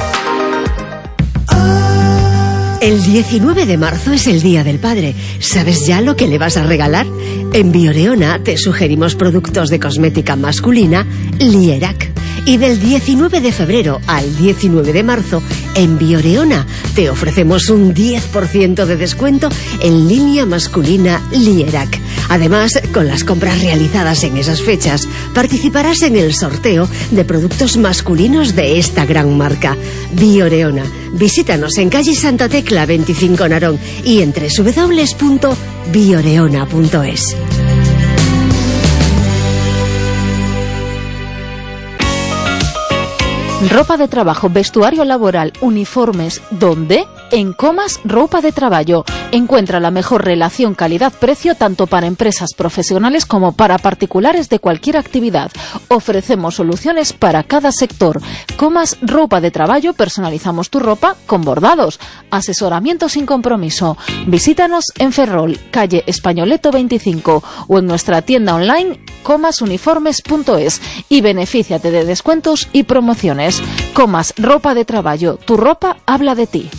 El diecinueve de marzo es el Día del Padre. ¿Sabes ya lo que le vas a regalar? En Bioreona te sugerimos productos de cosmética masculina Lierac. Y del diecinueve de febrero al diecinueve de marzo, en Bioreona te ofrecemos un diez por ciento de descuento en línea masculina Lierac. Además, con las compras realizadas en esas fechas, participarás en el sorteo de productos masculinos de esta gran marca. Bioreona. Visítanos en calle Santa Tecla veinticinco Narón y en doble u doble u doble u punto bioreona punto es. Ropa de trabajo, vestuario laboral, uniformes. ¿Dónde? En Comas Ropa de Traballo. Encuentra la mejor relación calidad-precio tanto para empresas profesionales como para particulares de cualquier actividad. Ofrecemos soluciones para cada sector. Comas Ropa de Traballo, personalizamos tu ropa con bordados. Asesoramiento sin compromiso. Visítanos en Ferrol, calle Españoleto veinticinco o en nuestra tienda online comas uniformes punto es y benefíciate de descuentos y promociones. Comas Ropa de Traballo, tu ropa habla de ti.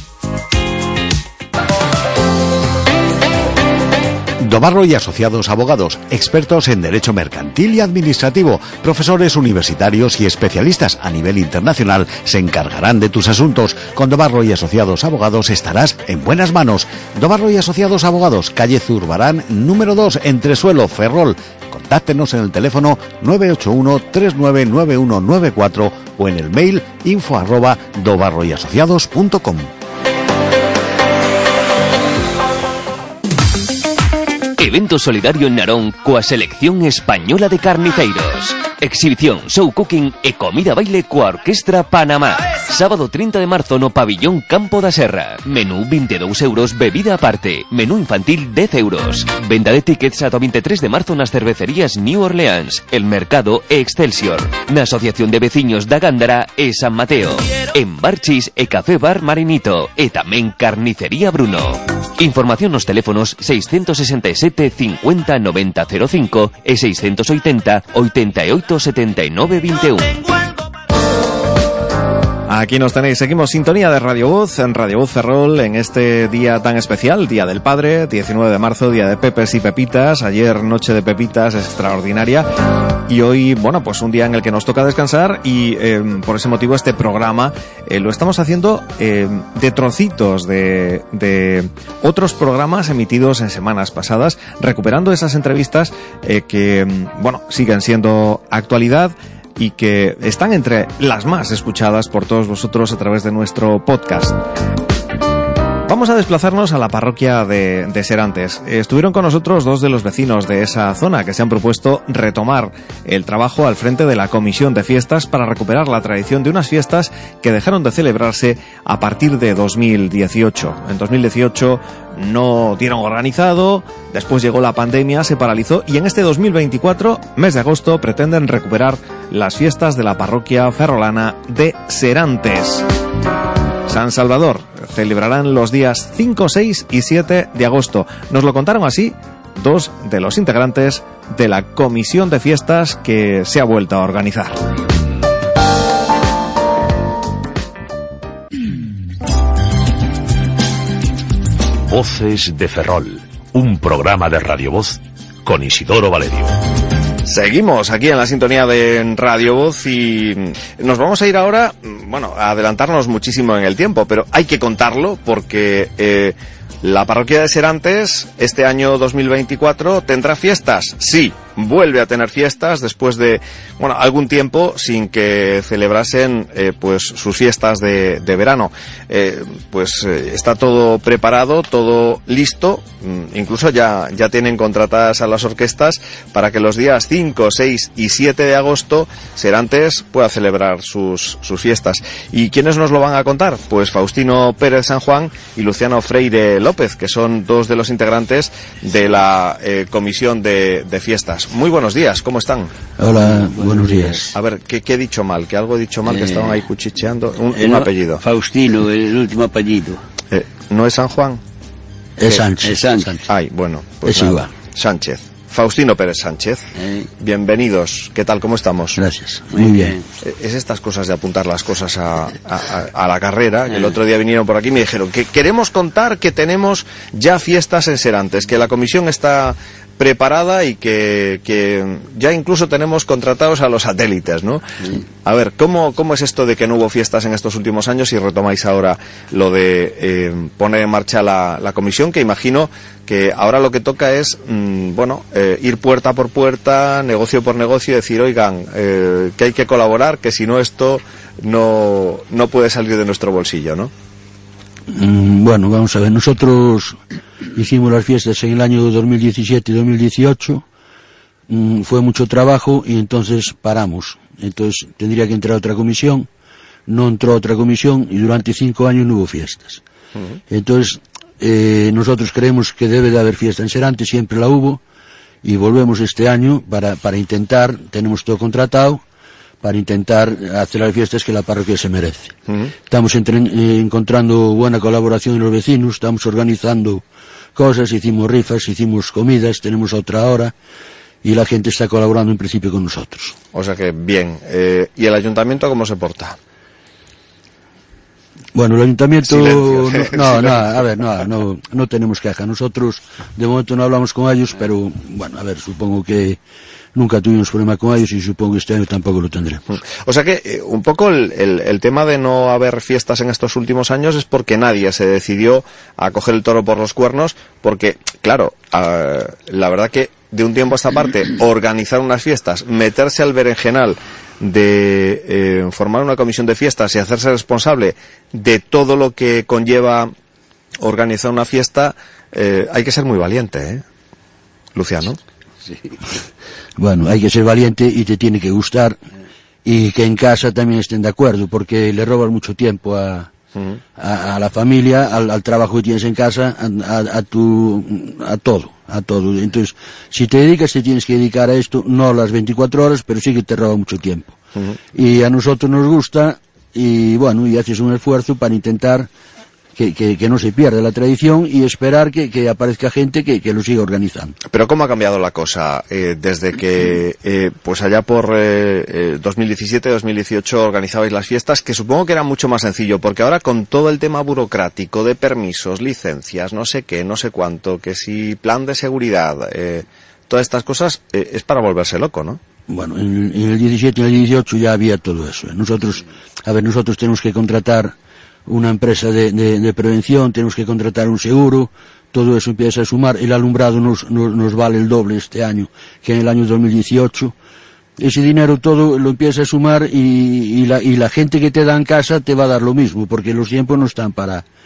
Dobarro y Asociados Abogados, expertos en derecho mercantil y administrativo, profesores universitarios y especialistas a nivel internacional, se encargarán de tus asuntos. Con Dobarro y Asociados Abogados estarás en buenas manos. Dobarro y Asociados Abogados, calle Zurbarán, número dos, Entresuelo, Ferrol. Contáctenos en el teléfono nueve ocho uno tres nueve nueve uno nueve cuatro o en el mail info arroba dobarro y asociados punto com. Evento solidario en Narón coa selección española de carniceiros. Exhibición, show cooking e comida baile coa Orquestra Panamá. Sábado trinta de marzo no pabillón Campo da Serra. Menú veinte e dous euros, bebida aparte. Menú infantil dez euros. Venda de tickets ata veintitrés de marzo nas cervecerías New Orleans, El Mercado e Excelsior. Na Asociación de Veciños da Gándara e San Mateo. En Barchis e Café Bar Marinito e tamén Carnicería Bruno. Información nos teléfonos seiscientos sesenta e sete cincuenta noventa cero cinco e seiscientos oitenta ochenta e oito setenta y nueve veintiuno. Aquí nos tenéis, seguimos sintonía de Radio Voz, en Radio Voz Ferrol, en este día tan especial, Día del Padre, diecinueve de marzo, Día de Pepes y Pepitas. Ayer Noche de Pepitas extraordinaria y hoy, bueno, pues un día en el que nos toca descansar y eh, por ese motivo este programa eh, lo estamos haciendo eh, de trocitos de, de otros programas emitidos en semanas pasadas, recuperando esas entrevistas eh, que, bueno, siguen siendo actualidad y que están entre las más escuchadas por todos vosotros a través de nuestro podcast. Vamos vamos a desplazarnos a la parroquia de, de Serantes. Estuvieron con nosotros dos de los vecinos de esa zona que se han propuesto retomar el trabajo al frente de la comisión de fiestas para recuperar la tradición de unas fiestas que dejaron de celebrarse a partir de dos mil dieciocho. En dos mil dieciocho no dieron organizado, después llegó la pandemia, se paralizó y en este dos mil veinticuatro, mes de agosto, pretenden recuperar las fiestas de la parroquia ferrolana de Serantes. San Salvador celebrarán los días cinco, seis y siete de agosto. Nos lo contaron así dos de los integrantes de la comisión de fiestas que se ha vuelto a organizar. Voces de Ferrol, un programa de Radio Voz con Isidoro Valerio. Seguimos aquí en la sintonía de Radio Voz y nos vamos a ir ahora, bueno, a adelantarnos muchísimo en el tiempo, pero hay que contarlo porque eh, la parroquia de Serantes este año dos mil veinticuatro tendrá fiestas. Sí, vuelve a tener fiestas después de, bueno, algún tiempo sin que celebrasen eh, pues sus fiestas de, de verano. Eh, pues eh, está todo preparado, todo listo, incluso ya, ya tienen contratadas a las orquestas para que los días cinco, seis y siete de agosto Serantes pueda celebrar sus, sus fiestas. ¿Y quiénes nos lo van a contar? Pues Faustino Pérez San Juan y Luciano Freire López, que son dos de los integrantes de la eh, comisión de, de fiestas. Muy buenos días, ¿cómo están? Hola, buenos días. A ver, ¿qué, qué he dicho mal? ¿Que algo he dicho mal? Eh, que estaban ahí cuchicheando. Un, el, un apellido. Faustino, el último apellido. Eh, ¿No es San Juan? Es Sánchez. Es Sánchez. Ay, bueno. Pues es igual. Sánchez. Faustino Pérez Sánchez. Eh. Bienvenidos. ¿Qué tal? ¿Cómo estamos? Gracias. Muy bien. Es estas cosas de apuntar las cosas a, a, a la carrera. Que el otro día vinieron por aquí y me dijeron que queremos contar que tenemos ya fiestas en Serantes, que la comisión está preparada y que, que ya incluso tenemos contratados a los satélites, ¿no? Sí. A ver, ¿cómo, ¿cómo es esto de que no hubo fiestas en estos últimos años y retomáis ahora lo de eh, poner en marcha la, la comisión? Que imagino que ahora lo que toca es, mmm, bueno, eh, ir puerta por puerta, negocio por negocio y decir, oigan, eh, que hay que colaborar, que si no esto no, no puede salir de nuestro bolsillo, ¿no? Mm, bueno, vamos a ver, nosotros hicimos las fiestas en el año dos mil diecisiete y dos mil dieciocho, mm, fue mucho trabajo y entonces paramos. Entonces tendría que entrar otra comisión, no entró otra comisión y durante cinco años no hubo fiestas. Uh-huh. Entonces eh, nosotros creemos que debe de haber fiesta en Serantes, siempre la hubo y volvemos este año para, para intentar, tenemos todo contratado, para intentar hacer las fiestas que la parroquia se merece. Uh-huh. Estamos entre, eh, encontrando buena colaboración de los vecinos, estamos organizando cosas, hicimos rifas, hicimos comidas, tenemos otra hora y la gente está colaborando en principio con nosotros. O sea que bien. Eh, ¿Y el ayuntamiento cómo se porta? Bueno, el ayuntamiento... Silencio. No, no, no, a ver, no, no, no tenemos queja. Nosotros de momento no hablamos con ellos, pero bueno, a ver, supongo que nunca tuvimos problema con ellos y supongo que este año tampoco lo tendremos. O sea que eh, un poco el, el, el tema de no haber fiestas en estos últimos años es porque nadie se decidió a coger el toro por los cuernos, porque, claro, uh, la verdad que de un tiempo a esta parte, organizar unas fiestas, meterse al berenjenal de eh, formar una comisión de fiestas y hacerse responsable de todo lo que conlleva organizar una fiesta, eh, hay que ser muy valiente, ¿eh? Luciano. Sí. Bueno, hay que ser valiente y te tiene que gustar y que en casa también estén de acuerdo porque le robas mucho tiempo a, uh-huh. a, a la familia, al, al trabajo que tienes en casa, a, a, a tu, a todo, a todo. Entonces, si te dedicas, te tienes que dedicar a esto, no las veinticuatro horas, pero sí que te roba mucho tiempo. Uh-huh. Y a nosotros nos gusta y bueno, y haces un esfuerzo para intentar Que, que, que no se pierda la tradición y esperar que, que aparezca gente que, que lo siga organizando. Pero ¿cómo ha cambiado la cosa eh, desde que, eh, pues allá por eh, eh, dos mil diecisiete, dos mil dieciocho organizabais las fiestas, que supongo que era mucho más sencillo, porque ahora con todo el tema burocrático de permisos, licencias, no sé qué, no sé cuánto, que si plan de seguridad, eh, todas estas cosas, eh, es para volverse loco, ¿no? Bueno, en, en el diecisiete y en el dieciocho ya había todo eso. ¿eh? Nosotros, a ver, nosotros tenemos que contratar una empresa de, de, de prevención, tenemos que contratar un seguro, todo eso empieza a sumar, el alumbrado nos, nos, nos vale el doble este año que en el año dos mil dieciocho, ese dinero todo lo empieza a sumar y, y, la, y la gente que te da en casa te va a dar lo mismo, porque los tiempos no están para,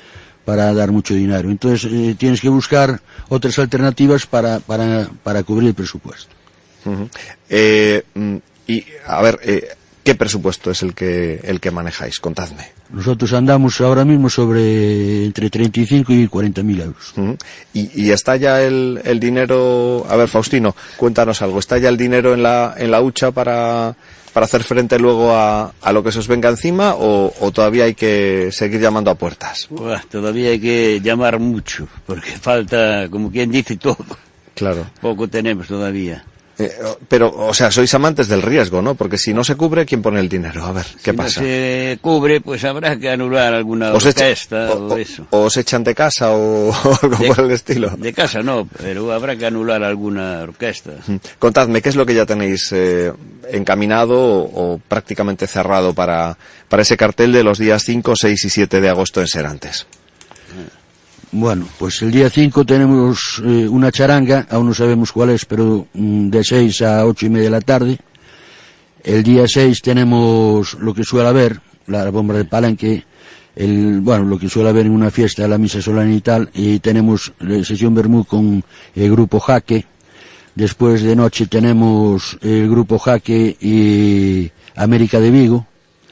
para dar mucho dinero. Entonces eh, tienes que buscar otras alternativas para, para, para cubrir el presupuesto. Uh-huh. eh, y, a ver, eh, ¿qué presupuesto es el que, el que manejáis? Contadme. Nosotros andamos ahora mismo sobre entre treinta y cinco y cuarenta mil euros. Uh-huh. ¿Y, y está ya el, el dinero? A ver, Faustino, cuéntanos algo. ¿Está ya el dinero en la, en la hucha para, para hacer frente luego a, a lo que se os venga encima, o, o todavía hay que seguir llamando a puertas? Buah, todavía hay que llamar mucho, porque falta, como quien dice, todo. Claro. Poco tenemos todavía. Eh, pero, o sea, sois amantes del riesgo, ¿no? Porque si no se cubre, ¿quién pone el dinero? A ver, ¿qué si pasa? Si no se cubre, pues habrá que anular alguna ¿Os orquesta o, o eso. O os echan de casa o, o algo de, por el estilo. De casa no, pero habrá que anular alguna orquesta. Contadme, ¿qué es lo que ya tenéis eh, encaminado o, o prácticamente cerrado para, para ese cartel de los días cinco, seis y siete de agosto en Serantes? Bueno, pues el día cinco tenemos eh, una charanga, aún no sabemos cuál es, pero mm, de seis a ocho y media de la tarde. El día seis tenemos lo que suele haber, la bomba de palenque, el, bueno, lo que suele haber en una fiesta, la misa solana y tal, y tenemos la sesión Bermú con el grupo Jaque. Después de noche tenemos el grupo Jaque y América de Vigo.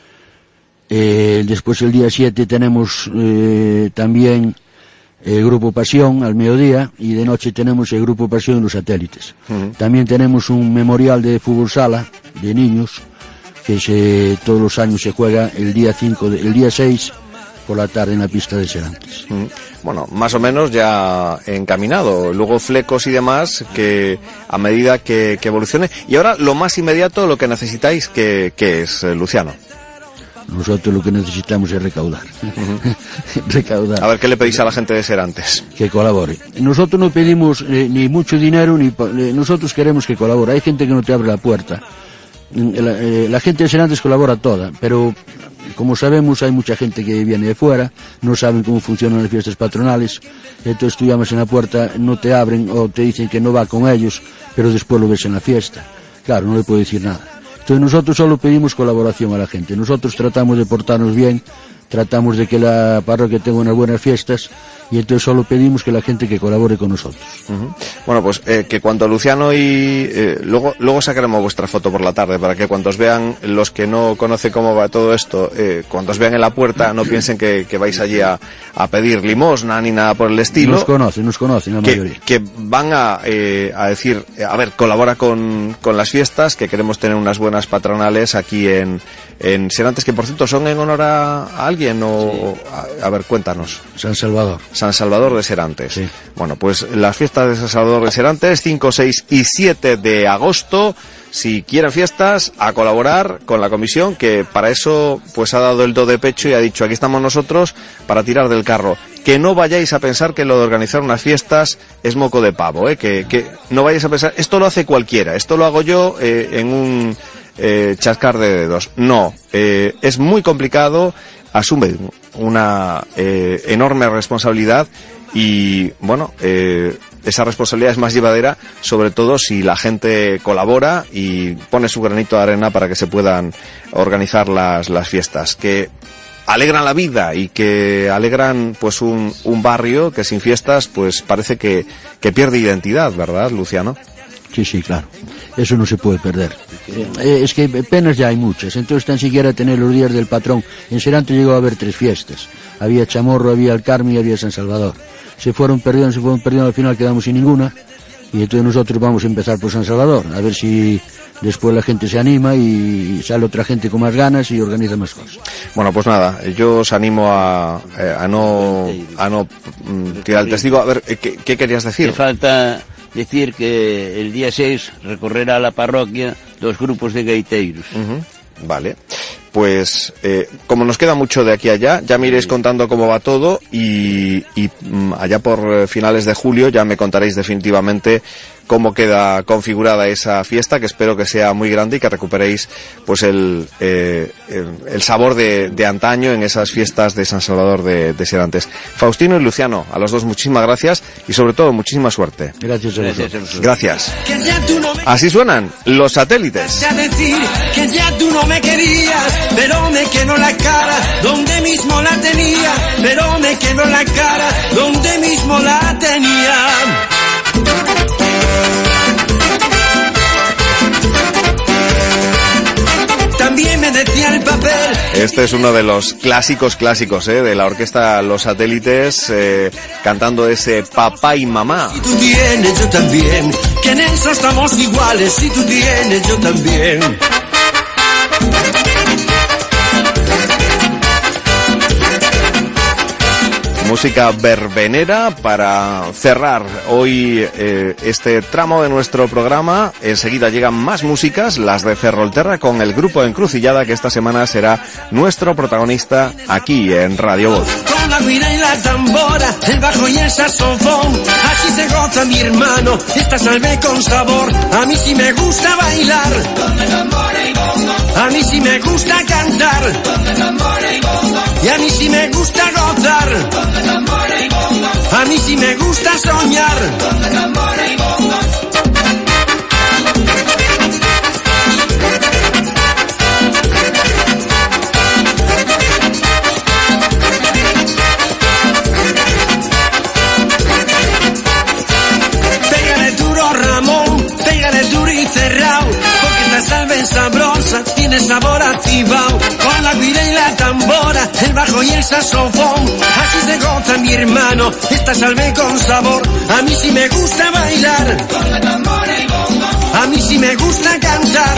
Eh, después el día siete tenemos eh, también el Grupo Pasión al mediodía, y de noche tenemos el Grupo Pasión y los satélites. Uh-huh. También tenemos un memorial de fútbol sala de niños que se, todos los años se juega el día cinco, de, el día seis por la tarde en la pista de Serantes. Uh-huh. Bueno, más o menos ya encaminado. Luego flecos y demás que a medida que, que evolucione. Y ahora lo más inmediato, lo que necesitáis, que, que es, Luciano. Nosotros lo que necesitamos es recaudar. Uh-huh. recaudar. A ver, ¿qué le pedís a la gente de Serantes? Que colabore. Nosotros no pedimos eh, ni mucho dinero, ni eh, nosotros queremos que colabore. Hay gente que no te abre la puerta. La, eh, la gente de Serantes colabora toda, pero como sabemos hay mucha gente que viene de fuera, no saben cómo funcionan las fiestas patronales, entonces tú llamas en la puerta, no te abren o te dicen que no va con ellos, pero después lo ves en la fiesta. Claro, no le puedo decir nada. Entonces nosotros solo pedimos colaboración a la gente. Nosotros tratamos de portarnos bien, tratamos de que la parroquia tenga unas buenas fiestas, y entonces solo pedimos que la gente que colabore con nosotros. Uh-huh. Bueno, pues eh, que cuando Luciano y... Eh, luego luego sacaremos vuestra foto por la tarde, para que cuando os vean, los que no conocen cómo va todo esto, eh, cuando os vean en la puerta no piensen que, que vais allí a, a pedir limosna ni nada por el estilo. Nos conocen, nos conocen la que, mayoría. Que van a, eh, a decir, a ver, colabora con, con las fiestas, que queremos tener unas buenas patronales aquí en, en Serantes, que por cierto son en honor a, a alguien o... Sí. A, a ver, cuéntanos. San Salvador. San Salvador de Serantes. Sí. Bueno, pues las fiestas de San Salvador de Serantes, cinco, seis y siete de agosto. Si quieren fiestas, a colaborar con la comisión, que para eso pues ha dado el do de pecho y ha dicho, aquí estamos nosotros para tirar del carro. Que no vayáis a pensar que lo de organizar unas fiestas es moco de pavo, ¿eh? que, que no vayáis a pensar, esto lo hace cualquiera, esto lo hago yo eh, en un eh, chascar de dedos. No, eh, es muy complicado, asume una eh, enorme responsabilidad y, bueno, eh, esa responsabilidad es más llevadera, sobre todo si la gente colabora y pone su granito de arena para que se puedan organizar las, las fiestas, que alegran la vida y que alegran pues un, un barrio que sin fiestas pues parece que, que pierde identidad, ¿verdad, Luciano? Sí, sí, claro. Eso no se puede perder. Eh, es que penas ya hay muchas. Entonces, tan siquiera tener los días del patrón. En Serantes llegó a haber tres fiestas. Había Chamorro, había el Carmen y había San Salvador. Se fueron perdiendo, se fueron perdiendo, al final quedamos sin ninguna. Y entonces nosotros vamos a empezar por San Salvador. A ver si después la gente se anima y sale otra gente con más ganas y organiza más cosas. Bueno, pues nada, yo os animo a, a no, a no tirar el testigo. A ver, ¿qué, qué querías decir? Que falta decir que el día seis recorrerá la parroquia dos grupos de gaiteiros. Uh-huh. Vale. Pues eh, como nos queda mucho de aquí a allá, ya me iréis contando cómo va todo y, y mm, allá por finales de julio ya me contaréis definitivamente cómo queda configurada esa fiesta, que espero que sea muy grande y que recuperéis pues el, eh, el, el sabor de, de antaño en esas fiestas de San Salvador de, de Serantes. Faustino y Luciano, a los dos muchísimas gracias y sobre todo muchísima suerte. Gracias a vosotros. Gracias. Así suenan los satélites. A decir que ya tú no me querías, pero me quedó la cara donde mismo la tenía, pero me me quebró la cara donde mismo la tenía. También me decía el papel. Este es uno de los clásicos clásicos ¿eh? de la orquesta Los Satélites, eh, cantando ese Papá y Mamá. Si tú tienes, yo también, que en eso estamos iguales. Si tú tienes, yo también. Música verbenera para cerrar hoy eh, este tramo de nuestro programa. Enseguida llegan más músicas, las de Ferrolterra, con el grupo Encrucillada, que esta semana será nuestro protagonista aquí en Radio Voz. Con la guira y la tambora, el bajo y el saxofón, así se goza mi hermano, esta salve con sabor. A mí sí me gusta bailar, a mí sí me gusta cantar, y a mí sí me gusta gozar, a mí sí me gusta soñar. Pégale duro, Ramón, pégale duro y cerrado, porque esta salve es sabrosa, tiene sabor a cibao. Con la guira y la tambora, el bajo y el saxofón, así se goza mi hermano, esta salve con sabor. A mí sí me gusta bailar, a mí sí me gusta cantar,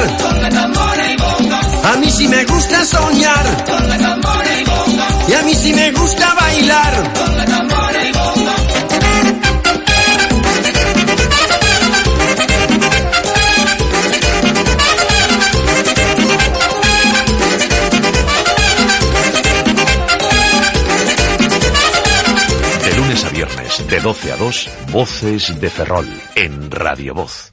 a mí sí me gusta soñar, y a mí sí me gusta bailar. A viernes, de doce a dos, Voces de Ferrol, en Radio Voz.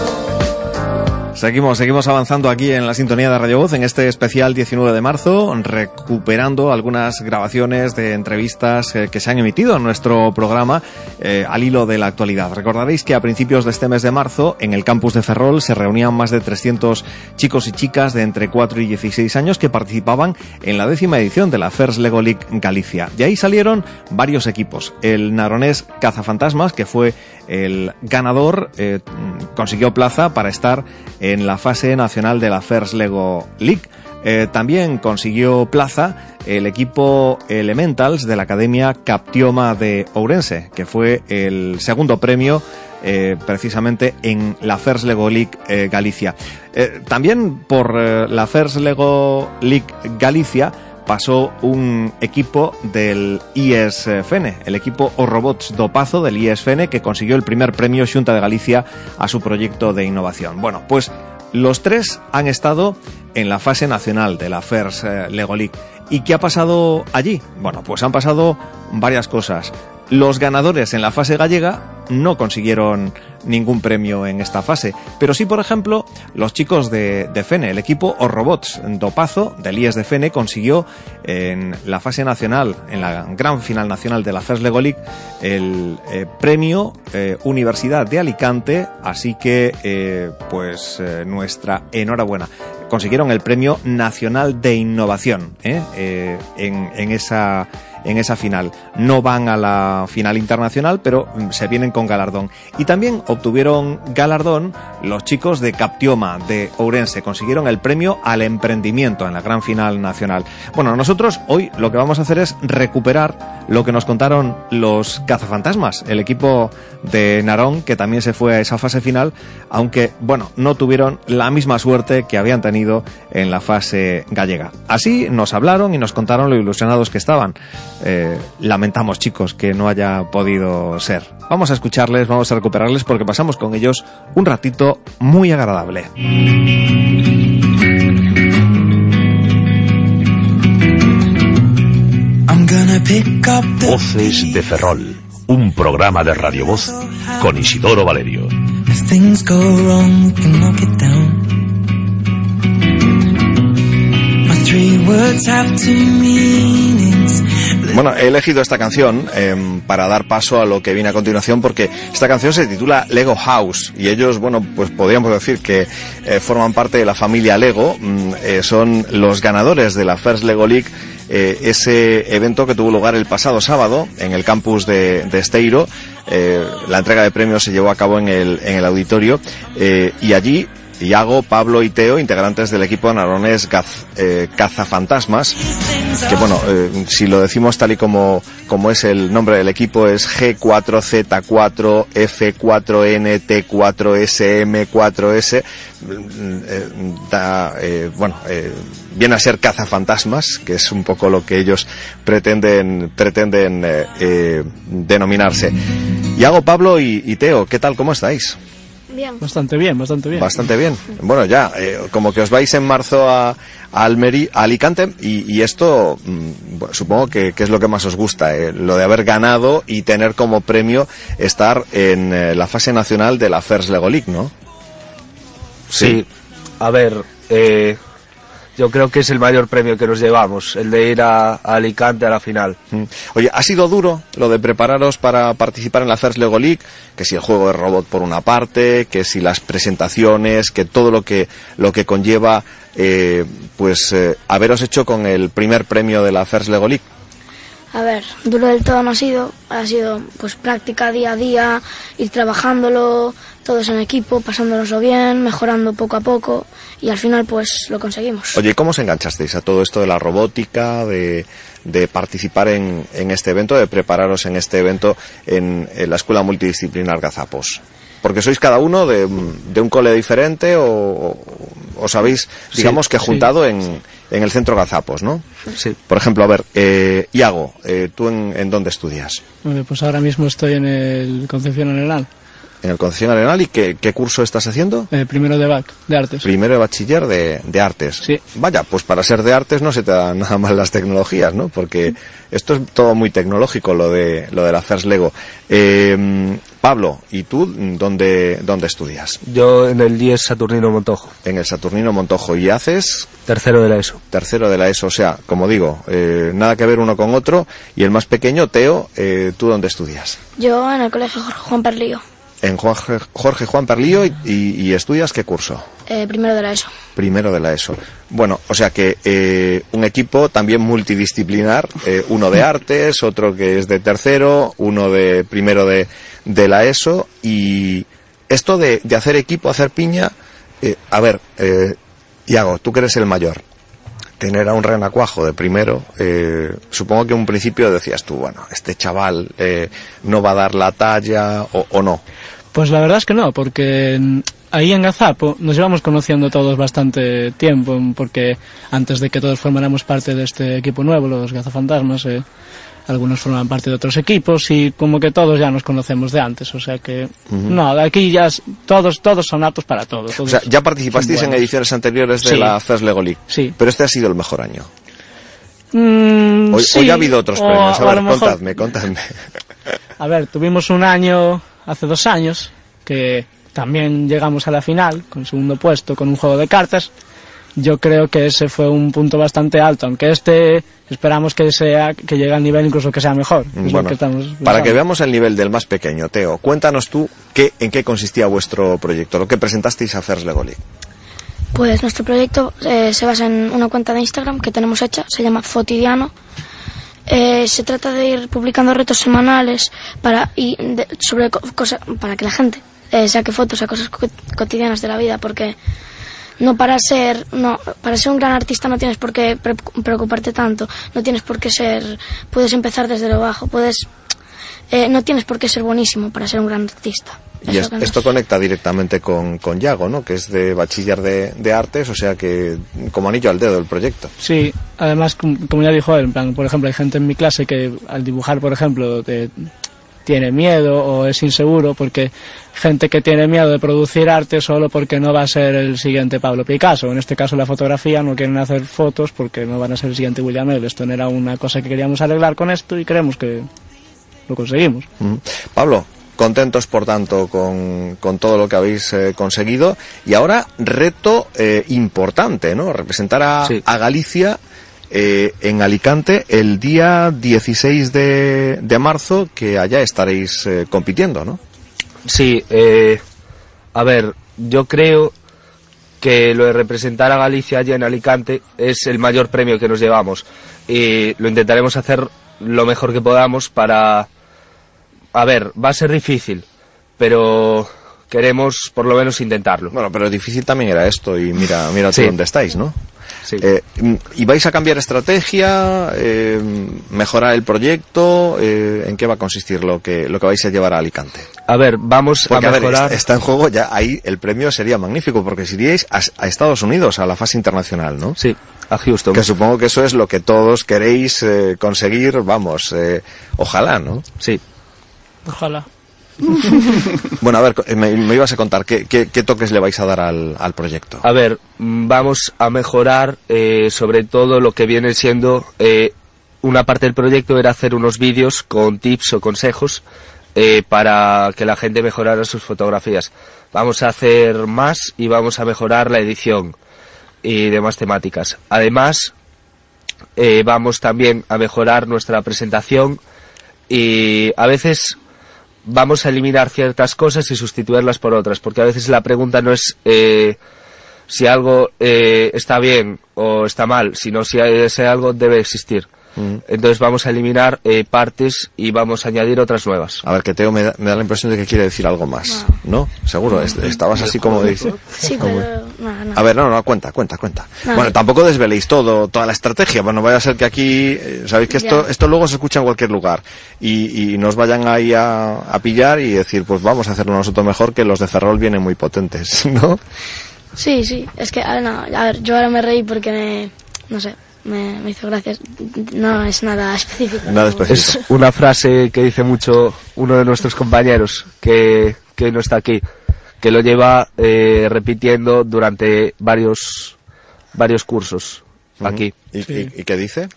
Seguimos, seguimos avanzando aquí en la sintonía de Radio Voz en este especial diecinueve de marzo, recuperando algunas grabaciones de entrevistas eh, que se han emitido en nuestro programa eh, al hilo de la actualidad. Recordaréis que a principios de este mes de marzo, en el campus de Ferrol, se reunían más de trescientos chicos y chicas de entre cuatro y dieciséis años que participaban en la décima edición de la First Lego League Galicia. De ahí salieron varios equipos. El naronés Cazafantasmas, que fue el ganador, eh, consiguió plaza para estar en la fase nacional de la First Lego League. Eh, también consiguió plaza el equipo Elementals de la Academia Captioma de Ourense, que fue el segundo premio eh, precisamente en la First Lego League eh, Galicia. Eh, también por eh, la First Lego League Galicia pasó un equipo del I E S F N, el equipo O Robots do Pazo del I E S F N, que consiguió el primer premio Xunta de Galicia a su proyecto de innovación. Bueno, pues los tres han estado en la fase nacional de la First Lego League. ¿Y qué ha pasado allí? Bueno, pues han pasado varias cosas. Los ganadores en la fase gallega no consiguieron ningún premio en esta fase, pero sí, por ejemplo, los chicos de, de F N, el equipo O Robots do Pazo del I E S de F N consiguió en la fase nacional, en la gran final nacional de la First Lego League, el eh, premio eh, Universidad de Alicante, así que eh, pues eh, nuestra enhorabuena. Consiguieron el premio nacional de innovación ¿eh? Eh, en, en esa en esa final. No van a la final internacional, pero se vienen con galardón. Y también obtuvieron galardón los chicos de Captioma de Ourense. Consiguieron el premio al emprendimiento en la gran final nacional. Bueno, nosotros hoy lo que vamos a hacer es recuperar lo que nos contaron los Cazafantasmas, el equipo de Narón, que también se fue a esa fase final, aunque, bueno, no tuvieron la misma suerte que habían tenido en la fase gallega. Así nos hablaron y nos contaron lo ilusionados que estaban. Eh, lamentamos, chicos, que no haya podido ser. Vamos a escucharles, vamos a recuperarles, porque pasamos con ellos un ratito muy agradable. Voces de Ferrol, un programa de Radio Voz con Isidoro Valerio. Bueno, he elegido esta canción eh, para dar paso a lo que viene a continuación, porque esta canción se titula Lego House y ellos, bueno, pues podríamos decir que eh, forman parte de la familia Lego, mm, eh, son los ganadores de la First Lego League eh, ese evento que tuvo lugar el pasado sábado en el campus de, de Esteiro. Eh, la entrega de premios se llevó a cabo en el, en el auditorio, eh, y allí Iago, Pablo y Teo, integrantes del equipo naronés Gaz, eh, Cazafantasmas, que bueno, eh, si lo decimos tal y como, como es el nombre del equipo, es G cuatro Z cuatro F cuatro N T cuatro S M cuatro S, eh, da, eh, bueno, eh, viene a ser Cazafantasmas, que es un poco lo que ellos pretenden, pretenden eh, eh, denominarse. Iago, Pablo y, y Teo, ¿qué tal? ¿Cómo estáis? Bien. Bastante bien, bastante bien. Bastante bien. Bueno, ya, eh, como que os vais en marzo a, a, Almería, a Alicante, y, y esto mmm, bueno, supongo que, que es lo que más os gusta, eh, lo de haber ganado y tener como premio estar en eh, la fase nacional de la First Lego League, ¿no? Sí, sí. A ver, eh, yo creo que es el mayor premio que nos llevamos, el de ir a, a Alicante a la final. Oye, ¿ha sido duro lo de prepararos para participar en la First Lego League? Que si el juego de robot por una parte, que si las presentaciones, que todo lo que lo que conlleva, eh, pues eh, haberos hecho con el primer premio de la First Lego League. A ver, duro del todo no ha sido, ha sido pues práctica día a día, ir trabajándolo, todos en equipo, pasándonoslo bien, mejorando poco a poco, y al final pues lo conseguimos. Oye, ¿cómo os enganchasteis a todo esto de la robótica, de, de participar en, en este evento, de prepararos en este evento en, en la Escuela Multidisciplinar Gazapos? Porque sois cada uno de, de un cole diferente, o, o os habéis, digamos, sí, que juntado sí, en, sí. en el centro Gazapos, ¿no? Sí. Por ejemplo, a ver, eh, Iago, eh, ¿tú en, en dónde estudias? Pues ahora mismo estoy en el Concepción Arenal. En el Concepción Arenal, ¿y qué, qué curso estás haciendo? Eh, primero de B A C, de Artes. Primero de bachiller de, de Artes. Sí. Vaya, pues para ser de Artes no se te dan nada mal las tecnologías, ¿no? Porque esto es todo muy tecnológico, lo de lo de la First Lego. Eh, Pablo, ¿y tú dónde, dónde estudias? Yo en el diez Saturnino Montojo. En el Saturnino Montojo. ¿Y haces? Tercero de la ESO. Tercero de la ESO, o sea, como digo, eh, nada que ver uno con otro. Y el más pequeño, Teo, eh, ¿tú dónde estudias? Yo en el colegio Jorge Juan Perlío. En Jorge, Jorge Juan Perlío, y, y estudias ¿qué curso? Eh, primero de la ESO. Primero de la ESO. Bueno, o sea que eh, un equipo también multidisciplinar, eh, uno de artes, otro que es de tercero, uno de primero de, de la ESO, y esto de, de hacer equipo, hacer piña, eh, a ver, eh, Iago, tú que eres el mayor, tener a un renacuajo de primero, eh, supongo que en un principio decías tú, bueno, este chaval eh, no va a dar la talla, o, o no. Pues la verdad es que no, porque ahí en Gazapo nos llevamos conociendo todos bastante tiempo, porque antes de que todos formáramos parte de este equipo nuevo, los Gazafantasmas, eh, algunos forman parte de otros equipos, y como que todos ya nos conocemos de antes, o sea que uh-huh. no, aquí ya es, todos todos son aptos para todo. Todos o sea, ya participasteis en ediciones anteriores de sí. la First Lego League, sí. pero este ha sido el mejor año. Mm, hoy, sí. hoy ha habido otros o, premios, a ver, mejor... contadme, contadme. A ver, tuvimos un año, hace dos años, que también llegamos a la final, con segundo puesto, con un juego de cartas. Yo creo que ese fue un punto bastante alto, aunque este esperamos que sea que llegue al nivel incluso que sea mejor. Es bueno, que estamos para que veamos el nivel del más pequeño, Teo, cuéntanos tú qué, en qué consistía vuestro proyecto, lo que presentasteis a First Lego League. Pues nuestro proyecto eh, se basa en una cuenta de Instagram que tenemos hecha, se llama Fotidiano. Eh, se trata de ir publicando retos semanales para y de, sobre cosas para que la gente eh, saque fotos a cosas co- cotidianas de la vida, porque no para ser no para ser un gran artista no tienes por qué pre- preocuparte tanto, no tienes por qué ser, puedes empezar desde lo bajo, puedes eh, no tienes por qué ser buenísimo para ser un gran artista. Y es, esto conecta directamente con, con Iago, ¿no? Que es de bachiller de, de artes, o sea que como anillo al dedo el proyecto. Sí, además, como ya dijo él, en plan, por ejemplo, hay gente en mi clase que al dibujar, por ejemplo, te, tiene miedo o es inseguro, porque gente que tiene miedo de producir arte solo porque no va a ser el siguiente Pablo Picasso. En este caso la fotografía, no quieren hacer fotos porque no van a ser el siguiente William Eggleston. Era una cosa que queríamos arreglar con esto y creemos que lo conseguimos. Mm. Pablo, contentos por tanto con, con todo lo que habéis eh, conseguido, y ahora reto eh, importante, ¿no? Representar a, sí. a Galicia eh, en Alicante el día dieciséis de, de marzo, que allá estaréis eh, compitiendo, ¿no? Sí, eh, a ver, yo creo que lo de representar a Galicia allí en Alicante es el mayor premio que nos llevamos. Y lo intentaremos hacer lo mejor que podamos para... A ver, va a ser difícil, pero queremos por lo menos intentarlo. Bueno, pero difícil también era esto, y mira, mira Sí. dónde estáis, ¿no? Sí. Eh, ¿Y vais a cambiar estrategia, eh, mejorar el proyecto? Eh, ¿En qué va a consistir lo que lo que vais a llevar a Alicante? A ver, vamos Porque, a a ver, mejorar... está, está en juego ya, ahí el premio sería magnífico, porque si iríais a, a Estados Unidos, a la fase internacional, ¿no? Sí, a Houston. Que supongo que eso es lo que todos queréis eh, conseguir, vamos, eh, ojalá, ¿no? Sí. Ojalá. Bueno, a ver, me, me ibas a contar, ¿qué, qué, qué toques le vais a dar al, al proyecto? A ver, mm, vamos a mejorar eh, sobre todo lo que viene siendo... Eh, una parte del proyecto era hacer unos vídeos con tips o consejos eh, para que la gente mejorara sus fotografías. Vamos a hacer más y vamos a mejorar la edición y demás temáticas. Además, eh, vamos también a mejorar nuestra presentación y a veces vamos a eliminar ciertas cosas y sustituirlas por otras, porque a veces la pregunta no es eh, si algo eh, está bien o está mal, sino si ese algo debe existir. Entonces vamos a eliminar eh, partes y vamos a añadir otras nuevas. A ver, que Teo me da, me da la impresión de que quiere decir algo más, ¿no? ¿Seguro? Est- Estabas así como dice. Sí, como- pero... No, no. A ver, no, no, cuenta, cuenta, cuenta. No, Bueno, no. tampoco desveléis todo, toda la estrategia. Bueno, vaya a ser que aquí, eh, sabéis que esto, Ya. esto luego se escucha en cualquier lugar y, y nos vayan ahí a, a pillar y decir, pues vamos a hacerlo nosotros mejor, que los de Ferrol vienen muy potentes, ¿no? Sí, sí, es que, a ver, no, a ver, yo ahora me reí porque me, no sé, me, me hizo gracia. No es nada específico. Es una frase que dice mucho uno de nuestros compañeros que, que no está aquí, que lo lleva eh, repitiendo durante varios varios cursos aquí. ¿Y, y- y qué dice?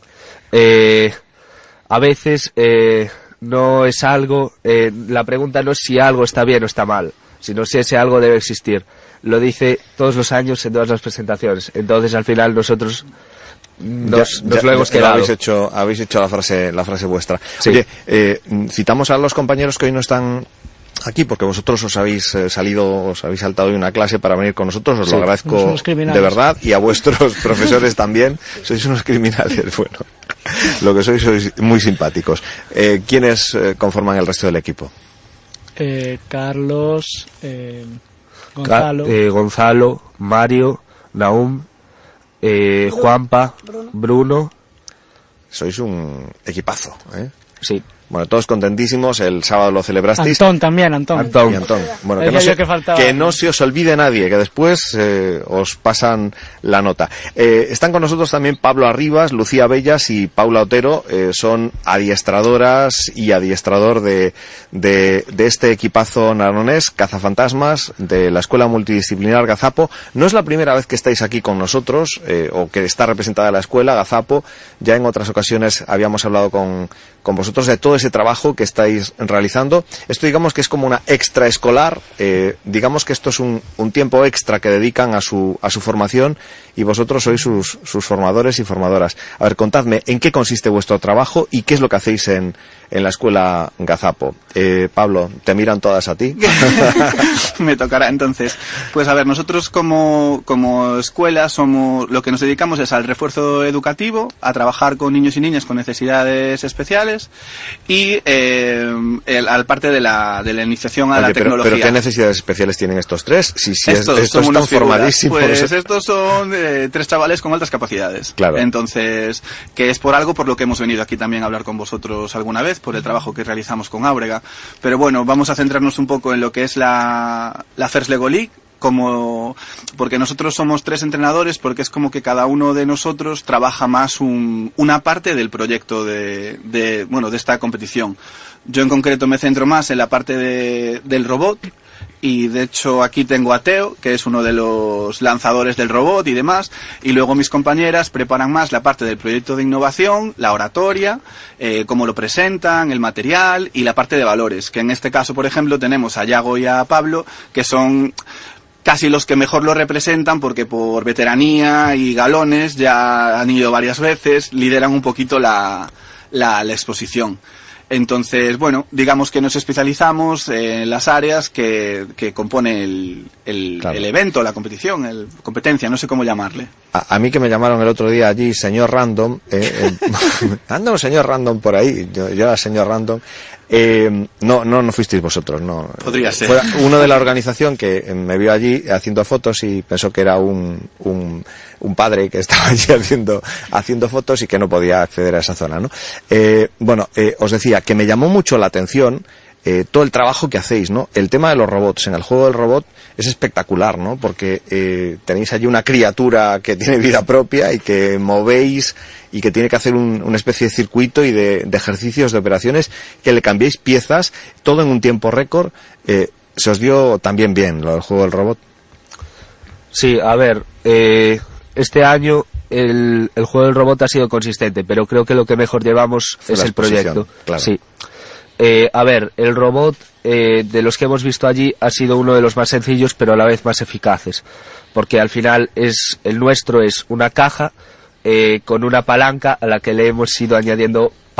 Eh, a veces eh, no es algo, eh, la pregunta no es si algo está bien o está mal, sino si ese algo debe existir. Lo dice todos los años en todas las presentaciones. Entonces al final nosotros nos, Ya- nos ya- lo hemos ya quedado. Habéis hecho, habéis hecho la frase, la frase vuestra. Sí. Oye, eh, citamos a los compañeros que hoy no están aquí, porque vosotros os habéis eh, salido, os habéis saltado de una clase para venir con nosotros, os Sí. lo agradezco Somos unos criminales. de verdad, y a vuestros profesores también. Sois unos criminales, bueno, lo que sois, sois muy simpáticos. Eh, ¿Quiénes eh, conforman el resto del equipo? Eh, Carlos, eh, Ca- Gonzalo. eh, Gonzalo, Mario, Naum, eh, Juanpa, Bruno. Sois un equipazo, ¿eh? Sí. Bueno, todos contentísimos, el sábado lo celebrasteis. Antón también, Antón. Antón. Y Antón. Bueno, que Decía no, yo se, que faltaba. que no se os olvide nadie, que después eh, os pasan la nota. Eh, están con nosotros también Pablo Arribas, Lucía Bellas y Paula Otero. Eh, son adiestradoras y adiestrador de, de, de este equipazo naronés, Cazafantasmas, de la Escuela Multidisciplinar Gazapo. No es la primera vez que estáis aquí con nosotros, eh, o que está representada la escuela Gazapo. Ya en otras ocasiones habíamos hablado con, con vosotros de todo ese trabajo que estáis realizando. Esto digamos que es como una extraescolar, eh, digamos que esto es un, un tiempo extra que dedican a su, a su formación, y vosotros sois sus, sus formadores y formadoras. A ver, contadme, ¿en qué consiste vuestro trabajo y qué es lo que hacéis en, en la escuela Gazapo? Eh, Pablo, te miran todas a ti. Me tocará entonces. Pues a ver, nosotros como, como escuela somos, lo que nos dedicamos es al refuerzo educativo, a trabajar con niños y niñas con necesidades especiales y eh, el, al parte de la, de la iniciación a Oye, la pero, tecnología. pero ¿qué necesidades especiales tienen estos tres? Si, si estos es, estos son están unas figuras. formadísimos. Pues estos son eh, tres chavales con altas capacidades. Claro. Entonces, que es por algo por lo que hemos venido aquí también a hablar con vosotros alguna vez, por el trabajo que realizamos con Ábrega. Pero bueno, vamos a centrarnos un poco en lo que es la, la First Lego League, como, porque nosotros somos tres entrenadores, porque es como que cada uno de nosotros trabaja más un, una parte del proyecto de, de, bueno, de esta competición. Yo en concreto me centro más en la parte de, del robot, y de hecho aquí tengo a Teo, que es uno de los lanzadores del robot y demás, y luego mis compañeras preparan más la parte del proyecto de innovación, la oratoria, eh, cómo lo presentan, el material y la parte de valores, que en este caso, por ejemplo, tenemos a Yago y a Pablo, que son casi los que mejor lo representan, porque por veteranía y galones ya han ido varias veces, lideran un poquito la, la, la exposición. Entonces, bueno, digamos que nos especializamos en las áreas que, que compone el, el, Claro. el evento, la competición, el competencia, no sé cómo llamarle. A, a mí que me llamaron el otro día allí, señor Random, eh, eh, anda un señor Random por ahí, yo, yo era señor Random, eh, no, no, no fuisteis vosotros, no. Podría ser. Fue uno de la organización que me vio allí haciendo fotos y pensó que era un, un, un padre que estaba allí haciendo, haciendo fotos y que no podía acceder a esa zona, ¿no? Eh, bueno, eh, os decía que me llamó mucho la atención eh, todo el trabajo que hacéis, ¿no? El tema de los robots. En el juego del robot es espectacular, ¿no? Porque eh, tenéis allí una criatura que tiene vida propia y que movéis y que tiene que hacer un, una especie de circuito y de, de ejercicios, de operaciones, que le cambiéis piezas, todo en un tiempo récord. Eh, ¿Se os dio también bien lo del juego del robot? Sí, a ver, eh, este año el, el juego del robot ha sido consistente, pero creo que lo que mejor llevamos Fue es la el proyecto. exposición, claro. Sí. Eh, a ver, el robot eh, de los que hemos visto allí ha sido uno de los más sencillos, pero a la vez más eficaces, porque al final es el nuestro es una caja eh, con una palanca a la que le hemos ido añadiendo